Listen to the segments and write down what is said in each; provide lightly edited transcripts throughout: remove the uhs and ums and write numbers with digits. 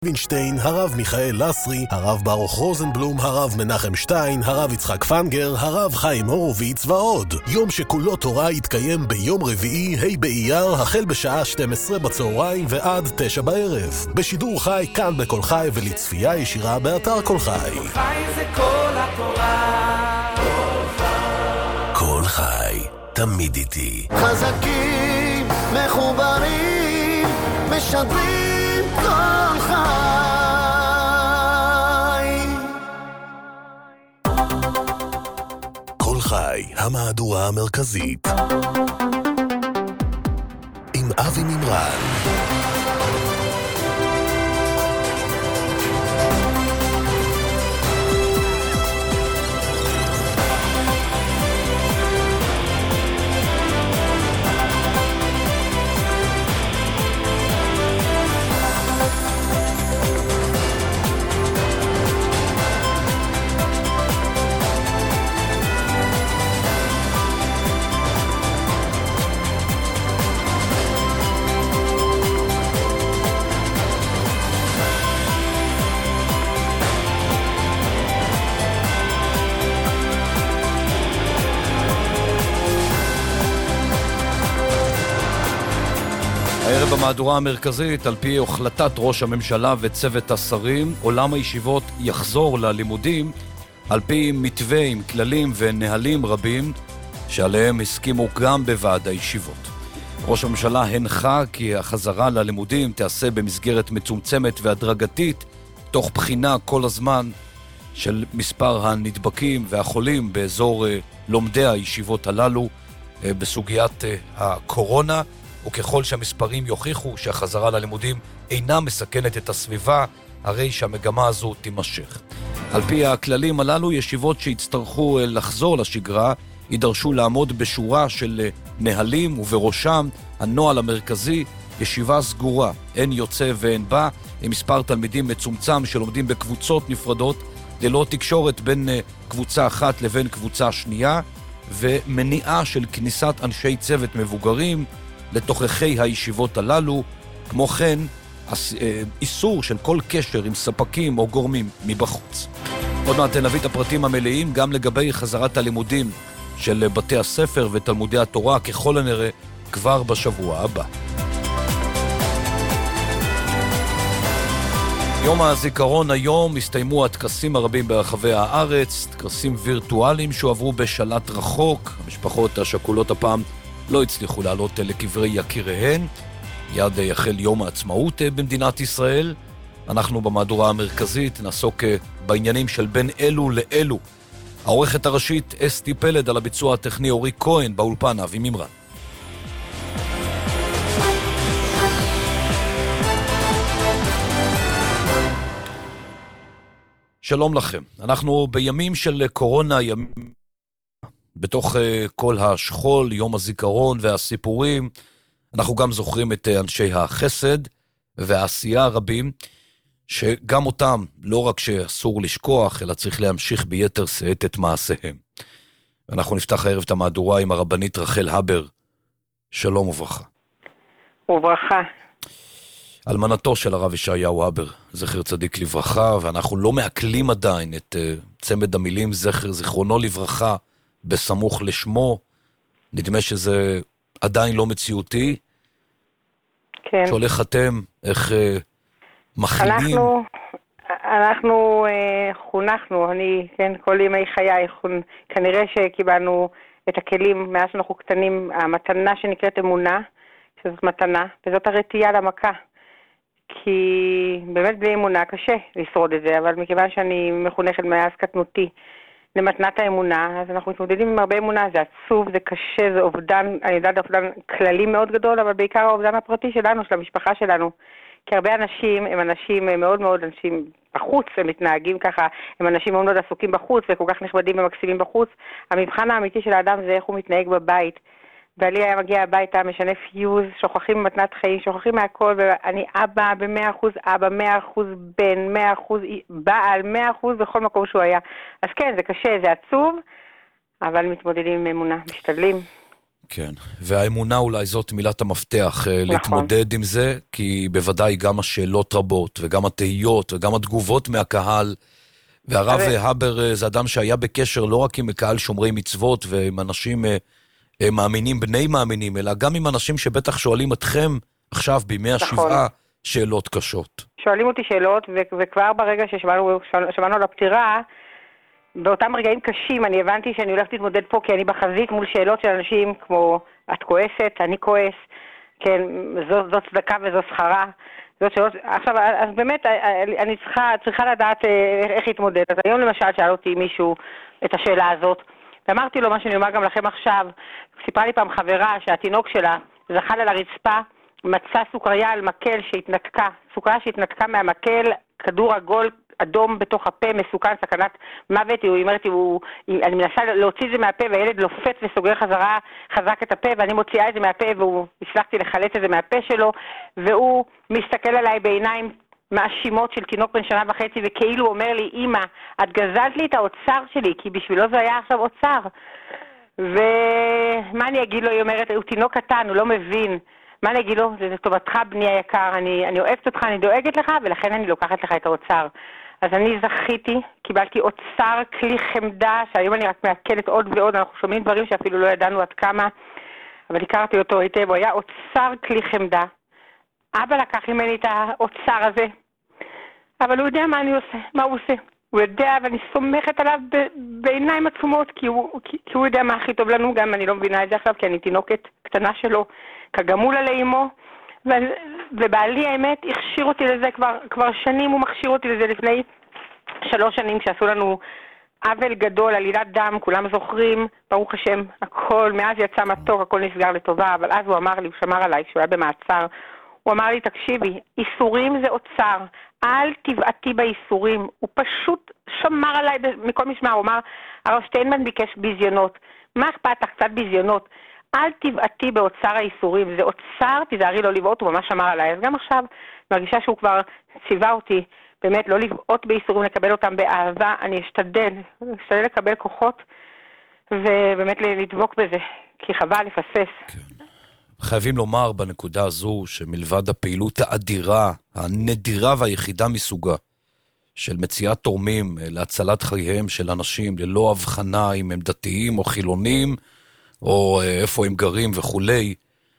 וינשטיין, הרב מיכאל לסרי, הרב ברוך רוזנבלום, הרב מנחם שטיין, הרב יצחק פנגר, הרב חיים הורוביץ ועוד. יום שכולו תורה יתקיים ביום רביעי, ה' באייר, החל בשעה 12 בצהריים ועד 9 בערב. בשידור חי כאן בכל חי ולצפייה ישירה באתר כל חי. כל חי זה כל התורה. כל חי, תמיד איתי. חזקים, מחוברים, משדרים כל חי. כל חי, המהדורה המרכזית. עם אבי מימרן. הערב במהדורה המרכזית, על פי החלטת ראש הממשלה וצוות השרים, עולם הישיבות יחזור ללימודים על פי מתווה עם כללים ונהלים רבים שעליהם הסכימו גם בוועד הישיבות. ראש הממשלה הנחה כי החזרה ללימודים תעשה במסגרת מצומצמת והדרגתית, תוך בחינה כל הזמן של מספר הנדבקים והחולים באזור לומדי הישיבות הללו בסוגיית הקורונה, וככל שהמספרים יוכיחו שהחזרה ללימודים אינה מסכנת את הסביבה, הרי שהמגמה הזו תימשך. על פי הכללים הללו, ישיבות שיצטרכו לחזור לשגרה יידרשו לעמוד בשורה של נהלים, ובראשם הנוהל המרכזי, ישיבה סגורה, אין יוצא ואין בא, עם מספר תלמידים מצומצם שלומדים בקבוצות נפרדות, ללא תקשורת בין קבוצה אחת לבין קבוצה שנייה, ומניעה של כניסת אנשי צוות מבוגרים לתוככי הישיבות הללו, כמו כן איסור של כל קשר עם ספקים או גורמים מבחוץ. עוד מעט נביא את הפרטים המלאים גם לגבי חזרת הלימודים של בתי הספר ותלמודי התורה, ככל הנראה כבר בשבוע הבא. יום הזיכרון היום הסתיימו הטקסים הרבים ברחבי הארץ, טקסים וירטואליים שהועברו בשלט רחוק. המשפחות השכולות הפעם לא הצליחו לעלות לקברי יקיריהן. יד יחל יום העצמאות במדינת ישראל. אנחנו במהדורה המרכזית נעסוק בעניינים של בין אלו לאלו. העורכת הראשית אסתי פלד, על הביצוע הטכני אורי כהן, באולפן אבי מימרן. שלום לכם. אנחנו בימים של קורונה, בתוך כל השכול, יום הזיכרון והסיפורים, אנחנו גם זוכרים את אנשי החסד והעשייה הרבים, שגם אותם לא רק שאסור לשכוח, אלא צריך להמשיך ביתר שאת את מעשיהם. אנחנו נפתח הערב את המהדורה עם הרבנית רחל הבר. שלום וברכה. וברכה. אלמנתו של הרב ישעיהו הבר, זכר צדיק לברכה, ואנחנו לא מעכלים עדיין את צמד המילים זכר זיכרונו לברכה בסמוך לשמו. נדמה שזה עדיין לא מציאותי. כן. שהולך אתם, איך מכילים? אנחנו חונכנו, כן, כל ימי חיי, כנראה שקיבלנו את הכלים מאז שאנחנו קטנים, המתנה שנקראת אמונה, שזאת מתנה, וזאת הרתיעה למכה. כי באמת בלי אמונה קשה לשרוד את זה, אבל מכיוון שאני מחונכת מאז קטנותי למתנת האמונה, אז אנחנו מתמודדים עם הרבה אמונה, זה עצוב, זה קשה, זה אובדן, אני יודעת, אובדן כללי מאוד גדול, אבל בעיקר האובדן הפרטי שלנו, של המשפחה שלנו. כי הרבה אנשים הם אנשים מאוד מאוד אנשים בחוץ, הם מתנהגים ככה, הם אנשים מאוד מאוד עסוקים בחוץ, וכל כך נכבדים ומקסימים בחוץ. המבחן האמיתי של האדם זה איך הוא מתנהג בבית. ואלי היה מגיע הביתה, משנה פיוז, שוכחים מתנת חיים, שוכחים מהכל, ואני אבא ב100%, אבא 100%, בן 100%, בעל 100% בכל מקום שהוא היה. אז כן, זה קשה, זה עצוב, אבל מתמודדים עם אמונה, משתדלים. כן, והאמונה אולי זאת מילת המפתח, להתמודד עם זה, כי בוודאי גם השאלות רבות, וגם התהיות, וגם התגובות מהקהל, והרב הבר זה אדם שהיה בקשר לא רק עם קהל שומרי מצוות, ועם אנשים מאמינים, בני מאמינים, אלא גם עם אנשים שבטח שואלים אתכם עכשיו בימי השבעה שאלות קשות. שואלים אותי שאלות, וכבר ברגע ששמענו על הפטירה, באותם רגעים קשים אני הבנתי שאני הולכת להתמודד פה, כי אני בחזית מול שאלות של אנשים כמו את כועסת, אני כועס, כן, זו צדקה וזו שכרה. עכשיו, אז באמת אני צריכה לדעת איך להתמודד. אז היום למשל שאל אותי מישהו את השאלה הזאת, ואמרתי לו מה שאני אומר גם לכם עכשיו. סיפרה לי פעם חברה שהתינוק שלה זחל על הרצפה, מצא סוכריה על מקל שהתנתקה, סוכריה שהתנתקה מהמקל, כדור עגול אדום בתוך הפה, מסוכן, סכנת מוות. היא אומרת, אני מנסה להוציא את זה מהפה, והילד לופץ וסוגר חזרה חזק את הפה, ואני מוציאה את זה מהפה, והצלחתי לחלץ את זה מהפה שלו, והוא מסתכל עליי בעיניים מאשימות של תינוק בן 1.5 שנה, וכאילו אומר לי, אמא, את גזלת לי את האוצר שלי, כי בשבילו זה היה עכשיו אוצר. ומה אני אגיד לו? היא אומרת, הוא תינוק קטן, הוא לא מבין. מה אני אגיד לו? זה טובתך בני היקר, אני אוהבת אותך, אני דואגת לך, ולכן אני לוקחת לך את האוצר. אז אני זכיתי, קיבלתי אוצר, כלי חמדה, שהיום אני רק מעכלת עוד ועוד, אנחנו שומעים דברים שאפילו לא ידענו עד כמה, אבל הכרתי אותו היטב, הוא היה אוצר כלי חמדה. אבא לקח ממני את האוצר הזה, אבל הוא יודע מה אני עושה, מה הוא עושה. הוא יודע, ואני סומכת עליו בעיניים עצומות, כי הוא יודע מה הכי טוב לנו, גם אני לא מבינה את זה עכשיו, כי אני תינוקת קטנה שלו, כגמול עלי אמו, ובעלי האמת הכשיר אותי לזה כבר שנים, הוא מכשיר אותי לזה לפני 3 שנים, כשעשו לנו עוול גדול, עלילת דם, כולם זוכרים, ברוך השם, הכל, מאז יצא מתוק, הכל נסגר לטובה, אבל אז הוא אמר לי, הוא שמר עליי, שהוא היה במעצר, הוא אמר לי, תקשיבי, איסורים זה אוצר, אל תבעתי באיסורים. הוא פשוט שמר עליי מכל משמר, הוא אמר, הרב שטיינמן ביקש ביזיונות, מה אכפת לך? קצת ביזיונות, אל תבעתי באוצר האיסורים, זה אוצר, תזהרי לא לבעוט, הוא ממש שמר עליי. אז גם עכשיו מרגישה שהוא כבר ציווה אותי, באמת לא לבעוט באיסורים, לקבל אותם באהבה, אני אשתדל לקבל כוחות, ובאמת לדבוק בזה, כי חבל לפסס. כן. חייבים לומר בנקודה הזו שמלבד הפעילות האדירה, הנדירה והיחידה מסוגה, של מציאת תורמים להצלת חייהם של אנשים ללא הבחנה אם הם דתיים או חילונים, או איפה הם גרים וכולי,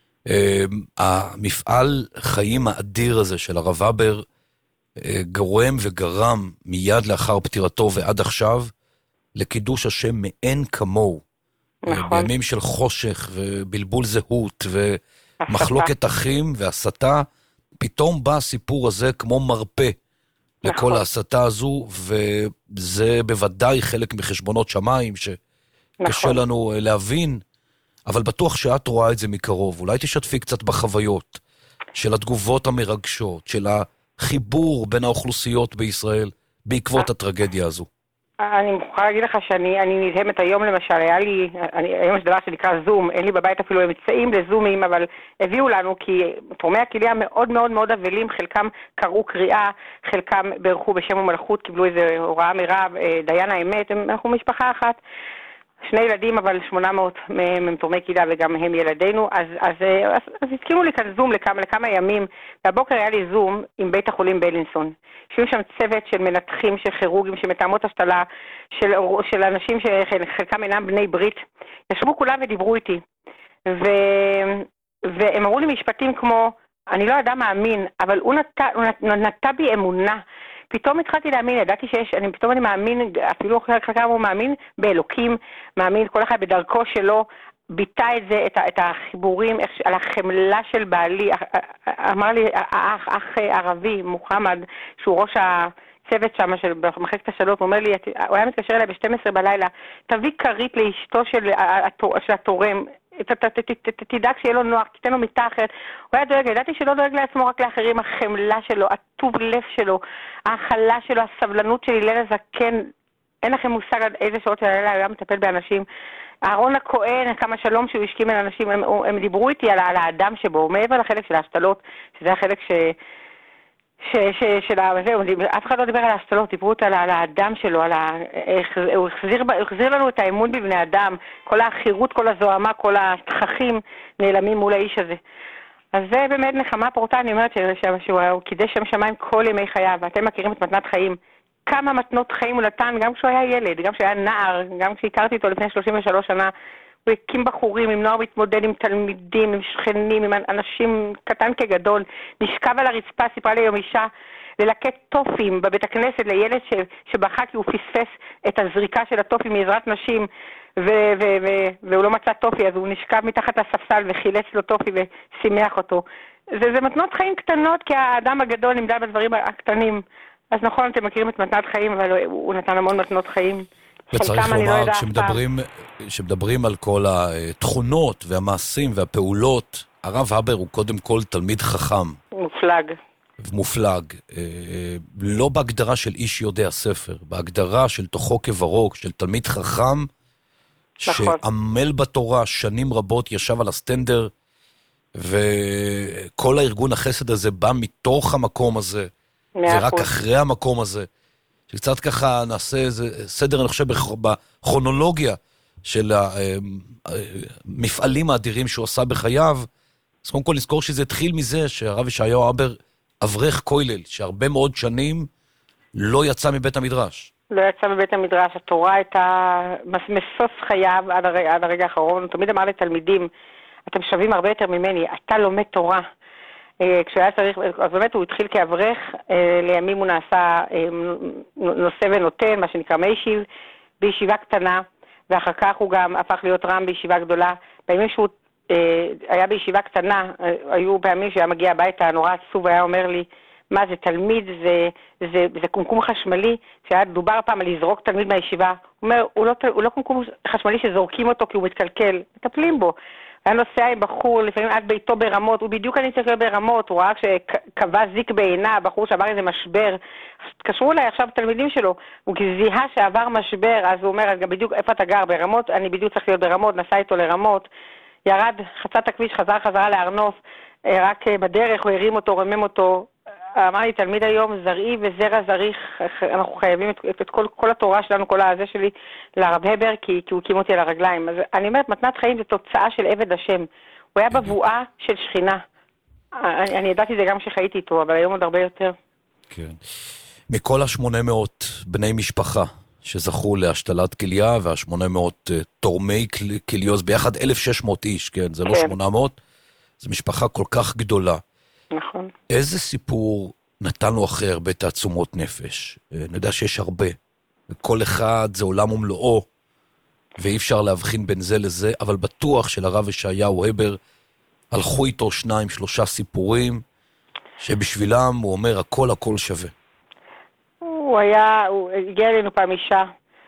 המפעל חיים האדיר הזה של הרב הבר גורם וגרם מיד לאחר פטירתו ועד עכשיו לקידוש השם מאין כמוהו. בימים של חושך ובלבול זהות ומחלוקת אחים והסתה, פתאום בא הסיפור הזה כמו מרפא לכל ההסתה הזו, וזה בוודאי חלק מחשבונות שמיים שקשה לנו להבין, אבל בטוח שאת רואה את זה מקרוב. אולי תשתפי קצת בחוויות של התגובות המרגשות, של החיבור בין האוכלוסיות בישראל בעקבות הטרגדיה הזו. אני מוכרחה להגיד לך שאני נדהמת היום למשל, היום יש דבר שנקרא זום, אין לי בבית אפילו אמצעים לזומים, אבל הביאו לנו, כי תורמי הכליה מאוד מאוד מאוד אבלים, חלקם קראו קריאה, חלקם ברכו בשם ומלכות, קיבלו איזו הוראה מרב, דיין האמת, אנחנו משפחה אחת, 2 ילדים, אבל 800 מהם הם תורמי כליה וגם הם ילדינו, אז הזכירו לי כאן זום לכמה ימים, והבוקר היה לי זום עם בית החולים בלינסון. יושבים שם צוות של מנתחים, של כירורגים, של מתאמות השתלה, של אנשים שחלקם אינם בני ברית. ישבו כולם ודיברו איתי. והם אמרו לי משפטים כמו, אני לא אדם מאמין, אבל הוא נטע בי אמונה. פתאום התחלתי להאמין, ידעתי פתאום אני מאמין, אפילו חלקם הוא מאמין באלוקים, מאמין כל אחד בדרכו שלו, ביטא את זה, את החיבורים, על החמלה של בעלי. אמר לי, אח ערבי, מוחמד, שהוא ראש הצוות שם, במחלקת השאלות, הוא אומר לי, הוא היה מתקשר אליי ב-12 בלילה, תביא כרית לאשתו של התורם, תדאג שיהיה לו נוח, תיתן לו מיטה אחרת. הוא היה דואג, ידעתי שלא דואג לעצמו רק לאחרים, החמלה שלו, הטוב לב שלו, ההכלה שלו, הסבלנות של הלל הזקן, אין לכם מושג עד איזה שעות של הלילה הוא היה מטפל באנשים. אהרון הכהן, כמה שלום שהוא השכים על אנשים, הם דיברו איתי על האדם שבו, מעבר לחלק של ההשתלות, שזה החלק זהו, אף אחד לא דיבר על ההשתלות, דיברו על האדם שלו, הוא החזיר לנו את האמון בבני אדם, כל האחירות, כל הזוהמה, כל התככים נעלמים מול האיש הזה. אז זה באמת נחמה פורטה, אני אומרת שהוא קידש שם שמיים כל ימי חייו, ואתם מכירים את מתנת חיים. כמה מתנות חיים הוא נתן, גם כשהוא היה ילד, גם כשהוא היה נער, גם כשהכרתי אותו לפני 33 שנה, הוא הקים בחורים, עם נוער מתמודד, עם תלמידים, עם שכנים, עם אנשים קטן כגדול, נשכב על הרצפה, סיפרה לי היום אישה, ללקט טופים בבית הכנסת לילד שבכה כי הוא פספס את הזריקה של הטופים מעזרת נשים, והוא לא מצא טופי, אז הוא נשכב מתחת לספסל וחילץ לו טופי ושימח אותו. זה מתנות חיים קטנות, כי האדם הגדול נמדד בדברים הקטנים. אז נכון, אתם מכירים את מתנת חיים, אבל הוא נתן המון מתנות חיים. וצריך לומר, כשמדברים על כל התכונות והמעשים והפעולות, הרב הבר הוא קודם כל תלמיד חכם. מופלג. לא בהגדרה של איש יודע ספר, בהגדרה של תוכו כברוק, של תלמיד חכם, שעמל בתורה שנים רבות, ישב על הסטנדר, וכל הארגון החסד הזה בא מתוך המקום הזה, ורק אחרי המקום הזה. שקצת ככה נעשה איזה סדר, אני חושב, בכרונולוגיה של המפעלים האדירים שהוא עשה בחייו. אז קודם כל לזכור שזה התחיל מזה שהרב ישעיהו הבר אברך כולל, שהרבה מאוד שנים לא יצא מבית המדרש. לא יצא מבית המדרש, התורה הייתה מסוס חייו עד הרגע האחרון. הוא תמיד אמר לתלמידים, אתם שווים הרבה יותר ממני, אתה לומד תורה. כשהיה צריך, אז באמת הוא התחיל כאברך, לימים הוא נעשה נושא ונותן, מה שנקרא מיישיב, בישיבה קטנה, ואחר כך הוא גם הפך להיות רם בישיבה גדולה. בימים שהוא היה בישיבה קטנה, היו פעמים שהיה מגיע הביתה, נורא עצוב, היה אומר לי, מה זה תלמיד, זה קומקום חשמלי, כשהיה דובר פעם על לזרוק תלמיד מהישיבה, הוא אומר, הוא לא קומקום חשמלי שזורקים אותו כי הוא מתקלקל, מטפלים בו. היה נוסע עם בחור, לפעמים עד ביתו ברמות, הוא בדיוק אני צריך להיות ברמות, הוא ראה שקבע זיק בעינה, בחור שעבר איזה משבר, התקשרו אליי עכשיו תלמידים שלו, הוא זיהה שעבר משבר, אז הוא אומר, גם בדיוק איפה אתה גר ברמות, אני בדיוק צריך להיות ברמות, נסע איתו לרמות, ירד, חצה את הכביש, חזרה להרנוף, רק בדרך הוא הרים אותו, רמם אותו, אמר לי, תלמיד היום זרעי וזרע זריך, אנחנו חייבים את כל התורה שלנו, כל הזה שלי, לרב הבר, כי הוא הקים אותי על הרגליים. אז אני אומרת, מתנת חיים זה תוצאה של עבד השם. הוא היה בבואה של שכינה. אני ידעתי זה גם כשחייתי איתו, אבל היום עוד הרבה יותר. כן. מכל 800 בני משפחה שזכו להשתלת כליה, וה800 תורמי כליוז, ביחד 1,600 איש, כן? זה לא 800, זו משפחה כל כך גדולה. נכון. איזה סיפור נתן לו אחרי הרבה תעצומות נפש? אני יודע שיש הרבה. כל אחד זה עולם ומלואו, ואי אפשר להבחין בין זה לזה, אבל בטוח שלרב ישעיהו הבר הלכו איתו 2-3 סיפורים, שבשבילם הוא אומר הכל שווה. הוא הגיע אלינו פעם אישה,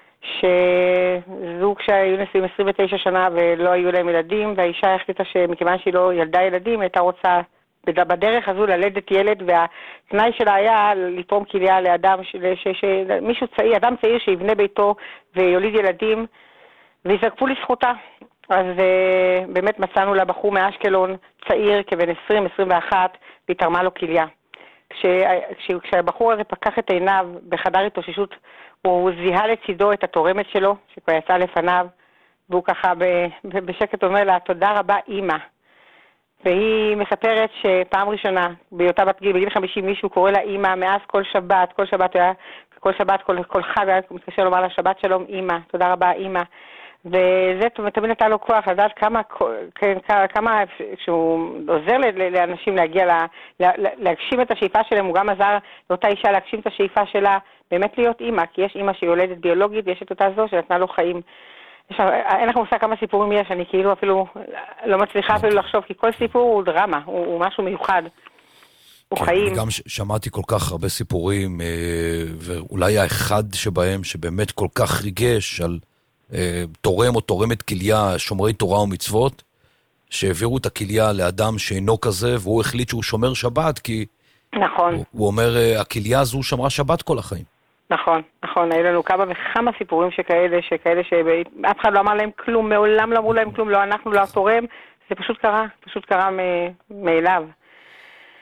שזוג שהיו נשואים 29 שנה ולא היו להם ילדים, והאישה החליטה שמכיוון שהיא לא ילדה ילדים, הייתה רוצה בדרך הזו ללדת ילד, והתנאי שלה היה לתרום כליה לאדם, מישהו צעיר, אדם צעיר שיבנה ביתו ויוליד ילדים, ויזרקפו לזכותה. אז באמת מצאנו לה בחור מאשקלון, צעיר כבן 20-21, והיא תרמה לו כליה. כשהבחור הזה פקח את עיניו בחדר התאוששות, הוא זיהה לצידו את התורמת שלו, שכבר יצא לפניו, והוא ככה בשקט אומר לה, תודה רבה אמא. והיא מספרת שפעם ראשונה, בהיותה בגיל 50, מישהו קורא לה אמא, מאז כל שבת, כל חג, היה מתקשר לומר לה שבת שלום אמא, תודה רבה אמא. וזה תמיד נתן לו כוח לדעת כמה כשהוא עוזר לאנשים להגיע, להגשים את השאיפה שלהם, הוא גם עזר לאותה אישה להגשים את השאיפה שלה, באמת להיות אמא, כי יש אמא שיולדת ביולוגית, ויש את אותה זו שנתנה לו חיים. אין לך מושג כמה סיפורים יש, אני כאילו אפילו לא מצליחה אפילו לחשוב, כי כל סיפור הוא דרמה, הוא משהו מיוחד, הוא חיים. אני גם שמעתי כל כך הרבה סיפורים, ואולי האחד שבהם שבאמת כל כך ריגש על תורם או תורמת כליה, שומרי תורה ומצוות, שהעבירו את הכליה לאדם שאינו כזה, והוא החליט שהוא שומר שבת, כי נכון. הוא אומר, הכליה הזו שמרה שבת כל החיים. נכון. היו לנו כמה וכמה סיפורים שכאלה שאף אחד לא אמר להם כלום, מעולם לא אמרו להם כלום, לא אנחנו, לא התורם, זה פשוט קרה מאליו.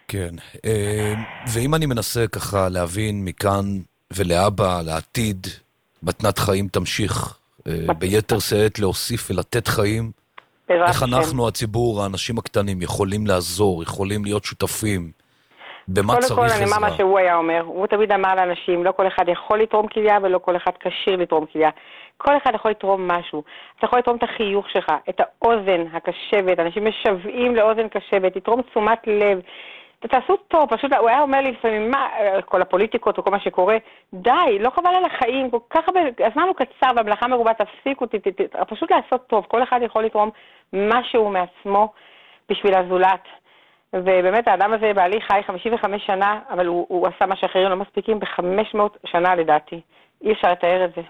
כן, ואם אני מנסה ככה להבין מכאן ולאבא, לעתיד, מתנת חיים תמשיך ביתר שאת להוסיף ולתת חיים, איך אנחנו, הציבור, האנשים הקטנים, יכולים לעזור, יכולים להיות שותפים, במה צריך עזרה? קודם כל, אני אומר מה שהוא היה אומר, הוא תמיד אמר לאנשים, לא כל אחד יכול לתרום כליה ולא כל אחד כשיר לתרום כליה. כל אחד יכול לתרום משהו. אתה יכול לתרום את החיוך שלך, את האוזן הקשבת, אנשים משוועים לאוזן קשבת, לתרום תשומת לב. תעשו טוב, פשוט הוא היה אומר לי לפעמים, מה, כל הפוליטיקות וכל מה שקורה, די, לא חבל על החיים, כל כך הרבה, הזמן הוא קצר והמלאכה מרובה, תפסיקו, פשוט לעשות טוב, כל אחד יכול לתרום משהו מעצמו בשביל הזולת. ובאמת האדם הזה בעלי חי 55 שנה, אבל הוא עשה מה שאחרים לא מספיקים ב-500 שנה לדעתי. אי אפשר לתאר את זה.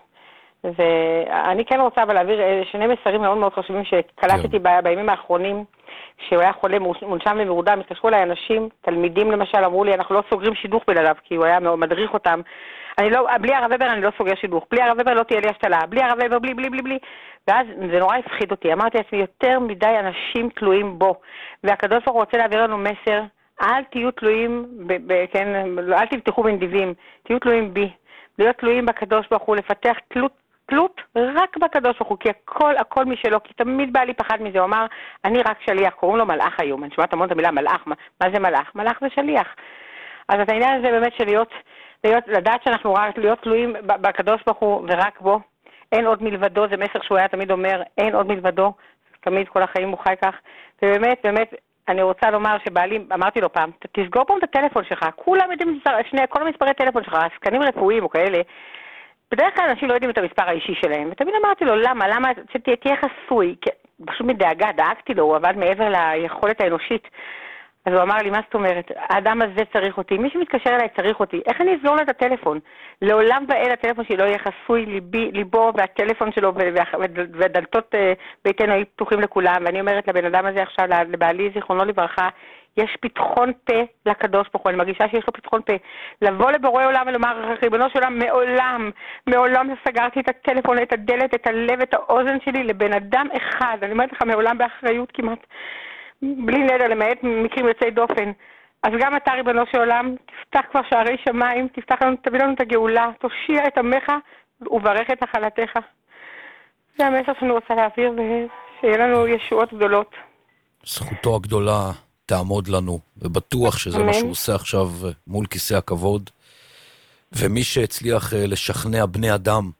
ואני כן רוצה אבל להעביר שני מסרים מאוד מאוד חשובים שקלטתי בימים האחרונים, כשהוא היה חולה מונשם ומורדם, התקשרו אליי אנשים, תלמידים למשל, אמרו לי, אנחנו לא סוגרים שידוך בלעדיו, כי הוא היה מדריך אותם. בלי הרב ובר אני לא סוגר שידוך, בלי הרב ובר לא תהיה לי השתלה, בלי הרב ובר, בלי. ואז זה נורא הפחיד אותי, אמרתי לעצמי, יותר מדי אנשים תלויים בו, והקדוש ברוך הוא רוצה להעביר לנו מסר, אל תהיו תלויים, אל תבטחו בנדיבים, תהיו תלויים בי, להיות תלויים בקדוש ברוך הוא, לפתח תלות רק בקדוש ברוך הוא, כי הכל משלו, כי תמיד בא לי פחד מזה, הוא אמר, אני רק שליח, קוראים לו מלאך היום, אני שומעת המון את המילה מלאך, מה זה מלאך? מלאך זה שליח. אז את העניין הזה באמת של לדעת שאנחנו רק להיות תלויים בקדוש ברוך הוא ורק בו, אין עוד מלבדו, זה מסר שהוא היה תמיד אומר, אין עוד מלבדו, תמיד כל החיים הוא חי כך, ובאמת, אני רוצה לומר שבעלי, אמרתי לו פעם, תסגור פעם את הטלפון שלך, כולם יודעים, כל המספרי טלפון שלך, סקנים רפואיים או כאלה, בדרך כלל אנשים לא יודעים את המספר האישי שלהם, ותמיד אמרתי לו, למה שתהיה חסוי, פשוט מדאגה, דאגתי לו, הוא עבד מעבר ליכולת האנושית, אז הוא אמר לי, מה זאת אומרת? האדם הזה צריך אותי, מי שמתקשר אליי צריך אותי, איך אני אזור לו את הטלפון? לעולם ואל הטלפון שלי לא יהיה חסוי, ליבו והטלפון שלו ודלתות ביתנו היו פתוחים לכולם, ואני אומרת לבן אדם הזה עכשיו, לבעלי זיכרונו לברכה, יש פתחון פה לקדוש ברוך הוא, אני מרגישה שיש לו פתחון פה, לבוא לבורא עולם ולומר, ריבונו של עולם, מעולם סגרתי את הטלפון, את הדלת, את הלב, את האוזן שלי לבן אדם אחד, אני אומרת לך, מעולם באחריות כמעט, בלי נדר, למעט מקרים יוצאי דופן. אז גם אתה, ריבונו של עולם, תפתח כבר שערי שמיים, תביא לנו את הגאולה, תושיע את עמך וברך את נחלתך. זה המסר שאני רוצה להעביר, ושיהיה לנו ישועות גדולות. זכותו הגדולה תעמוד לנו, ובטוח שזה מה שהוא עושה עכשיו מול כיסא הכבוד. ומי שהצליח לשכנע בני אדם,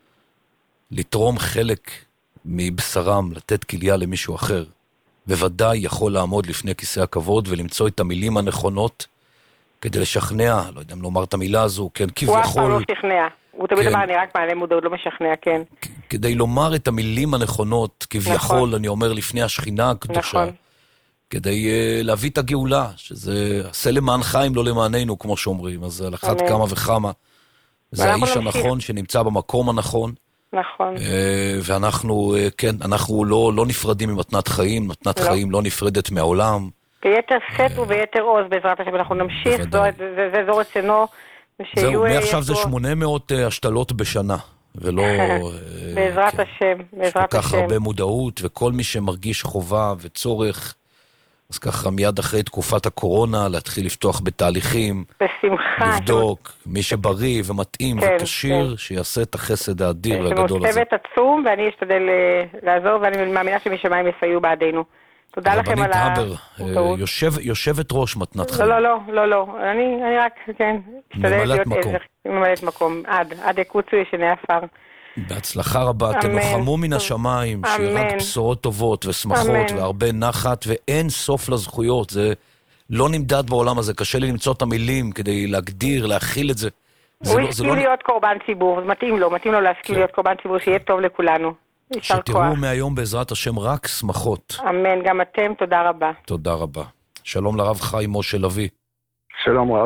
לתרום חלק מבשרם, לתת כליה למישהו אחר, בוודאי יכול לעמוד לפני כיסא הכבוד ולמצוא את המילים הנכונות כדי לשכנע, לא יודע אם לומר את המילה הזו, כן, כביכול... הוא אף פעם לא שכנע, הוא תמיד אמר, אני רק מעלה מודעות, לא משכנע, כן. כדי לומר את המילים הנכונות, כביכול, אני אומר, לפני השכינה הקדושה, כדי להביא את הגאולה, שזה עשה למען חיים, לא למעננו, כמו שאומרים, אז על אחת כמה וכמה, זה האיש הנכון שנמצא במקום הנכון, נכון. ואנחנו, כן, אנחנו לא נפרדים ממתנת חיים, מתנת חיים לא נפרדת מהעולם. ביתר שאת וביתר עוז בעזרת השם, אנחנו נמשיך, זה זו רצונו. זהו, מעכשיו זה 800 השתלות בשנה, ולא... בעזרת השם, בעזרת השם. כל כך הרבה מודעות, וכל מי שמרגיש חובה וצורך, אז ככה מיד אחרי תקופת הקורונה, להתחיל לפתוח בתהליכים. בשמחה. לבדוק, מי שבריא ומתאים וכשיר, שיעשה את החסד האדיר והגדול הזה. יש לנו צוות עצום, ואני אשתדל לעזור, ואני מאמינה שמשמיים יסייעו בעדינו. תודה לכם על הטעות. יושבת ראש מתנת חיים. לא, אני רק, כן, אשתדל להיות עזר. ממלאת מקום, עד יקוצו ישני עפר. בהצלחה רבה, תנוחמו מן השמיים, שיהיה רק בשורות טובות ושמחות והרבה נחת, ואין סוף לזכויות, זה לא נמדד בעולם הזה, קשה לי למצוא את המילים כדי להגדיר, להכיל את זה. הוא הסכים להיות קורבן ציבור, מתאים לו להסכים להיות קורבן ציבור, שיהיה טוב לכולנו. שתראו מהיום בעזרת השם רק שמחות. אמן, גם אתם, תודה רבה. תודה רבה. שלום לרב חיים משה לביא. שלום רב.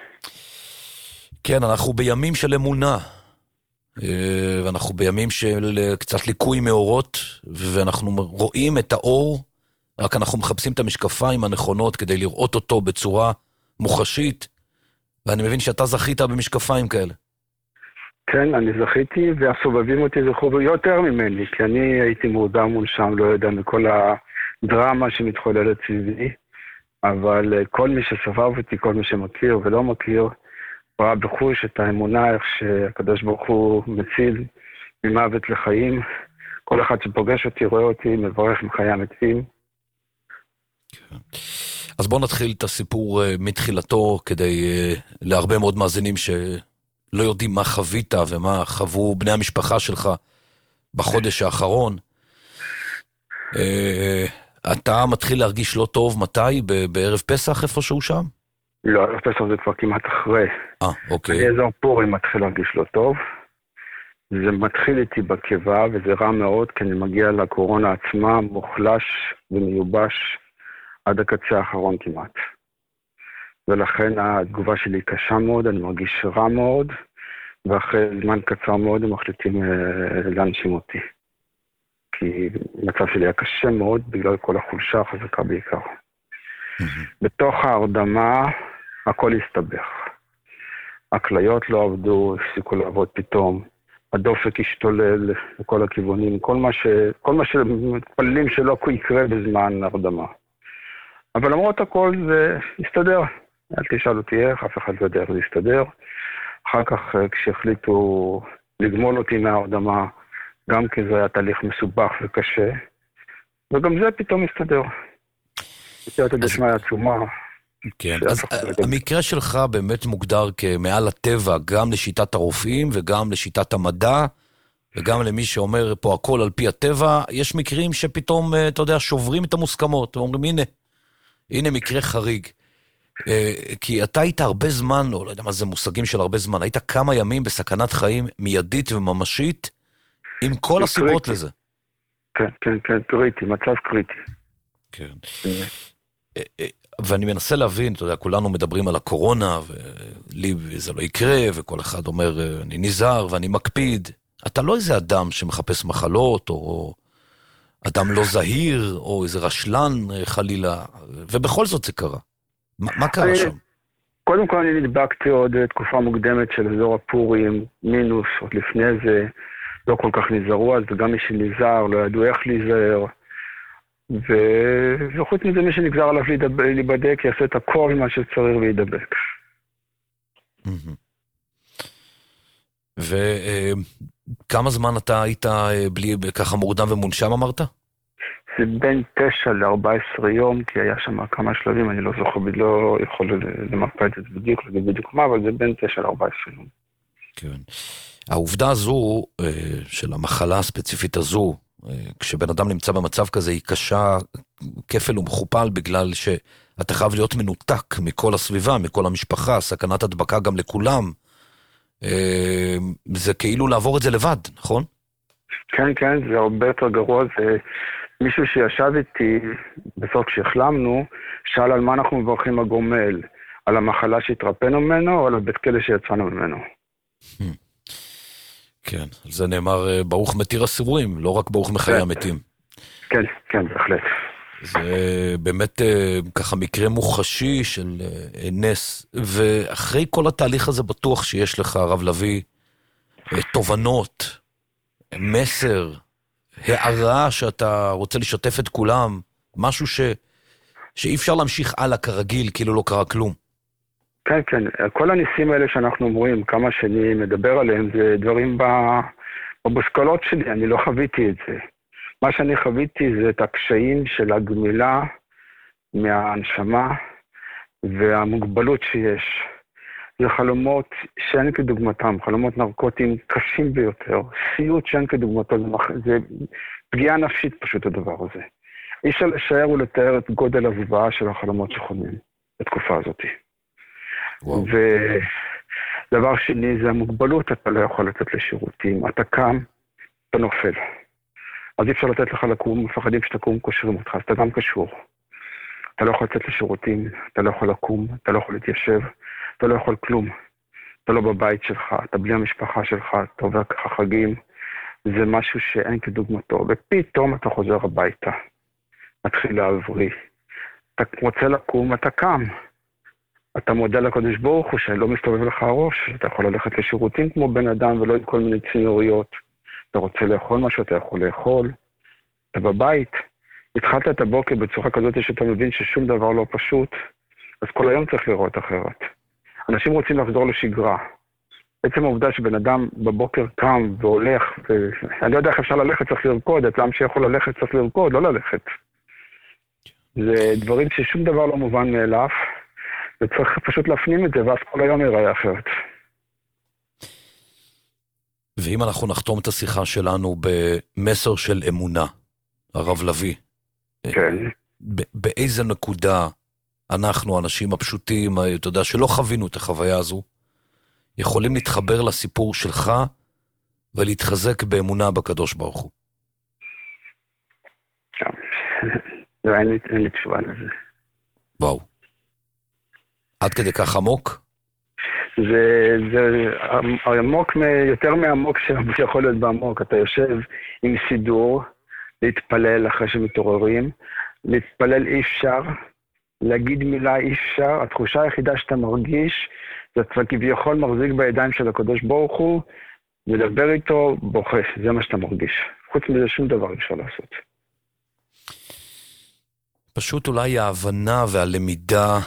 כן, אנחנו בימים של אמונה. ואנחנו בימים של קצת ליקוי מאורות, ואנחנו רואים את האור, רק אנחנו מחפשים את המשקפיים הנכונות כדי לראות אותו בצורה מוחשית, ואני מבין שאתה זכית במשקפיים כאלה. כן, אני זכיתי, והסובבים אותי זכו יותר ממני, כי אני הייתי מורדם מול שם, לא יודע, מכל הדרמה שמתחוללת סביבי, אבל כל מי שסובב אותי, כל מי שמכיר ולא מכיר, ראה בחוש את האמונה, איך שהקדוש ברוך הוא מציל ממוות לחיים. כל אחד שפוגש אותי, רואה אותי, מברך מחיי המתים. אז בוא נתחיל את הסיפור מתחילתו, כדי להרבה מאוד מאזינים שלא יודעים מה חווית ומה חוו בני המשפחה שלך בחודש האחרון. אתה מתחיל להרגיש לא טוב מתי? בערב פסח איפשהו שם? לא, ערב פסח זה כבר כמעט אחרי. אוקיי. באזור פורים מתחיל להרגיש לא טוב. זה מתחיל איתי בקיבה, וזה רע מאוד, כי אני מגיע לקורונה עצמה, מוחלש ומיובש עד הקצה האחרון כמעט. ולכן התגובה שלי קשה מאוד, אני מרגיש רע מאוד, ואחרי זמן קצר מאוד הם מחליטים להנשים אותי. כי המצב שלי היה קשה מאוד, בגלל כל החולשה החזקה בעיקר. בתוך ההרדמה, הכל הסתבך. הכליות לא עבדו, הפסיקו לעבוד פתאום. הדופק השתולל לכל הכיוונים, כל מה שמתפללים שלא יקרה בזמן הרדמה. אבל למרות הכל זה הסתדר. אל תשאל אותי איך, אף אחד לא יודע איך זה הסתדר. אחר כך כשהחליטו לגמול אותי מההרדמה, גם כי זה היה תהליך מסובך וקשה, וגם זה פתאום הסתדר. יותר תדשמע עצומה. כן, אז המקרה שלך באמת מוגדר כמעל הטבע, גם לשיטת הרופאים וגם לשיטת המדע, וגם למי שאומר פה הכל על פי הטבע. יש מקרים שפתאום, אתה יודע, שוברים את המוסכמות, ואומרים, הנה מקרה חריג. כי אתה היית הרבה זמן, או לא יודע מה זה מושגים של הרבה זמן, היית כמה ימים בסכנת חיים מיידית וממשית, עם כל הסיבות לזה. כן, קריטי, מצב קריטי. כן. ואני מנסה להבין, אתה יודע, כולנו מדברים על הקורונה, ולי זה לא יקרה, וכל אחד אומר, אני נזהר ואני מקפיד. אתה לא איזה אדם שמחפש מחלות, או אדם לא זהיר, או איזה רשלן חלילה, ובכל זאת זה קרה. מה קרה שם? קודם כל אני נדבקתי עוד תקופה מוקדמת של אזור הפורים, מינוס, עוד לפני זה, לא כל כך נזהרו אז, וגם מי שנזהר, לא ידעו איך להיזהר. וחוץ מזה מי שנגזר עליו להיבדק, יעשה את הכל מה שצריך וידבק. וכמה זמן אתה היית בלי ככה מורדם ומונשם אמרת? זה בין 9 ל-14 יום, כי היה שם כמה שלבים, אני לא זוכר, לא יכול למפה את זה בדיוק מה, אבל זה בין 9 ל-14 יום. כן. העובדה הזו, של המחלה הספציפית הזו, כשבן אדם נמצא במצב כזה, היא קשה כפל ומכופל, בגלל שאתה חייב להיות מנותק מכל הסביבה, מכל המשפחה, סכנת הדבקה גם לכולם. זה כאילו לעבור את זה לבד, נכון? כן, זה הרבה יותר גרוע. זה מישהו שישב איתי, בסוף כשהחלמנו, שאל על מה אנחנו מברכים הגומל, על המחלה שהתרפאנו ממנו, או על הבית כלא שיצאנו ממנו. כן, על זה נאמר ברוך מתיר הסירויים, לא רק ברוך מחיי המתים. כן, בהחלט. זה באמת ככה מקרה מוחשי של נס, ואחרי כל התהליך הזה בטוח שיש לך, הרב לוי, תובנות, מסר, הערה שאתה רוצה לשתף את כולם, משהו שאי אפשר להמשיך הלאה כרגיל, כאילו לא קרה כלום. כן, כל הניסים האלה שאנחנו אומרים, כמה שאני מדבר עליהם, זה דברים בבושקלות שלי, אני לא חוויתי את זה. מה שאני חוויתי זה את הקשיים של הגמילה מההנשמה והמוגבלות שיש. זה חלומות שאין כדוגמתם, חלומות נרקוטיים קשים ביותר, סיוט שאין כדוגמתו, זה פגיעה נפשית פשוט הדבר הזה. אי אפשר לשער ולתאר את גודל הזוועה של החלומות שחולמים בתקופה הזאת. ודבר שני זה המוגבלות, אתה לא יכול לתת לשירותים, אתה קם, אתה נופל. אז אי אפשר לתת לך לקום, מפחדים שתקום, קושרים אותך, אז אתה גם קשור. אתה לא יכול לצאת לשירותים, אתה לא יכול לקום, אתה לא יכול להתיישב, אתה לא יכול כלום. אתה לא בבית שלך, אתה בלי המשפחה שלך, אתה עובר ככה חגים, זה משהו שאין כדוגמתו, ופתאום אתה חוזר הביתה, מתחיל להבריא. אתה רוצה לקום, אתה קם. אתה מודע לקדוש ברוך הוא שלא מסתובב לך הראש, אתה יכול ללכת לשירותים כמו בן אדם ולא עם כל מיני צינוריות. אתה רוצה לאכול משהו, אתה יכול לאכול. אתה בבית, התחלת את הבוקר בצורה כזאת שאתה מבין ששום דבר לא פשוט, אז כל היום צריך לראות אחרת. אנשים רוצים לחזור לשגרה. בעצם העובדה שבן אדם בבוקר קם והולך, אני לא יודע איך אפשר ללכת, צריך לרקוד, אדם שיכול ללכת צריך לרקוד, לא ללכת. זה דברים ששום דבר לא מובן מאליו, וצריך פשוט להפנים את זה, ואז כל היום ייראה אחרת. ואם אנחנו נחתום את השיחה שלנו במסר של אמונה, הרב לוי, כן. באיזה נקודה אנחנו, האנשים הפשוטים, אתה יודע, שלא חווינו את החוויה הזו, יכולים להתחבר לסיפור שלך ולהתחזק באמונה בקדוש ברוך הוא? אין לי תשובה לזה. וואו. עד כדי כך עמוק? זה עמוק, יותר מעמוק שיכול להיות בעמוק. אתה יושב עם סידור, להתפלל אחרי שמתעוררים, להתפלל אי אפשר, להגיד מילה אי אפשר, התחושה היחידה שאתה מרגיש, זה כביכול מחזיק בידיים של הקדוש ברוך הוא, מדבר איתו, בוכה, זה מה שאתה מרגיש. חוץ מזה שום דבר אפשר לעשות. פשוט אולי ההבנה והלמידה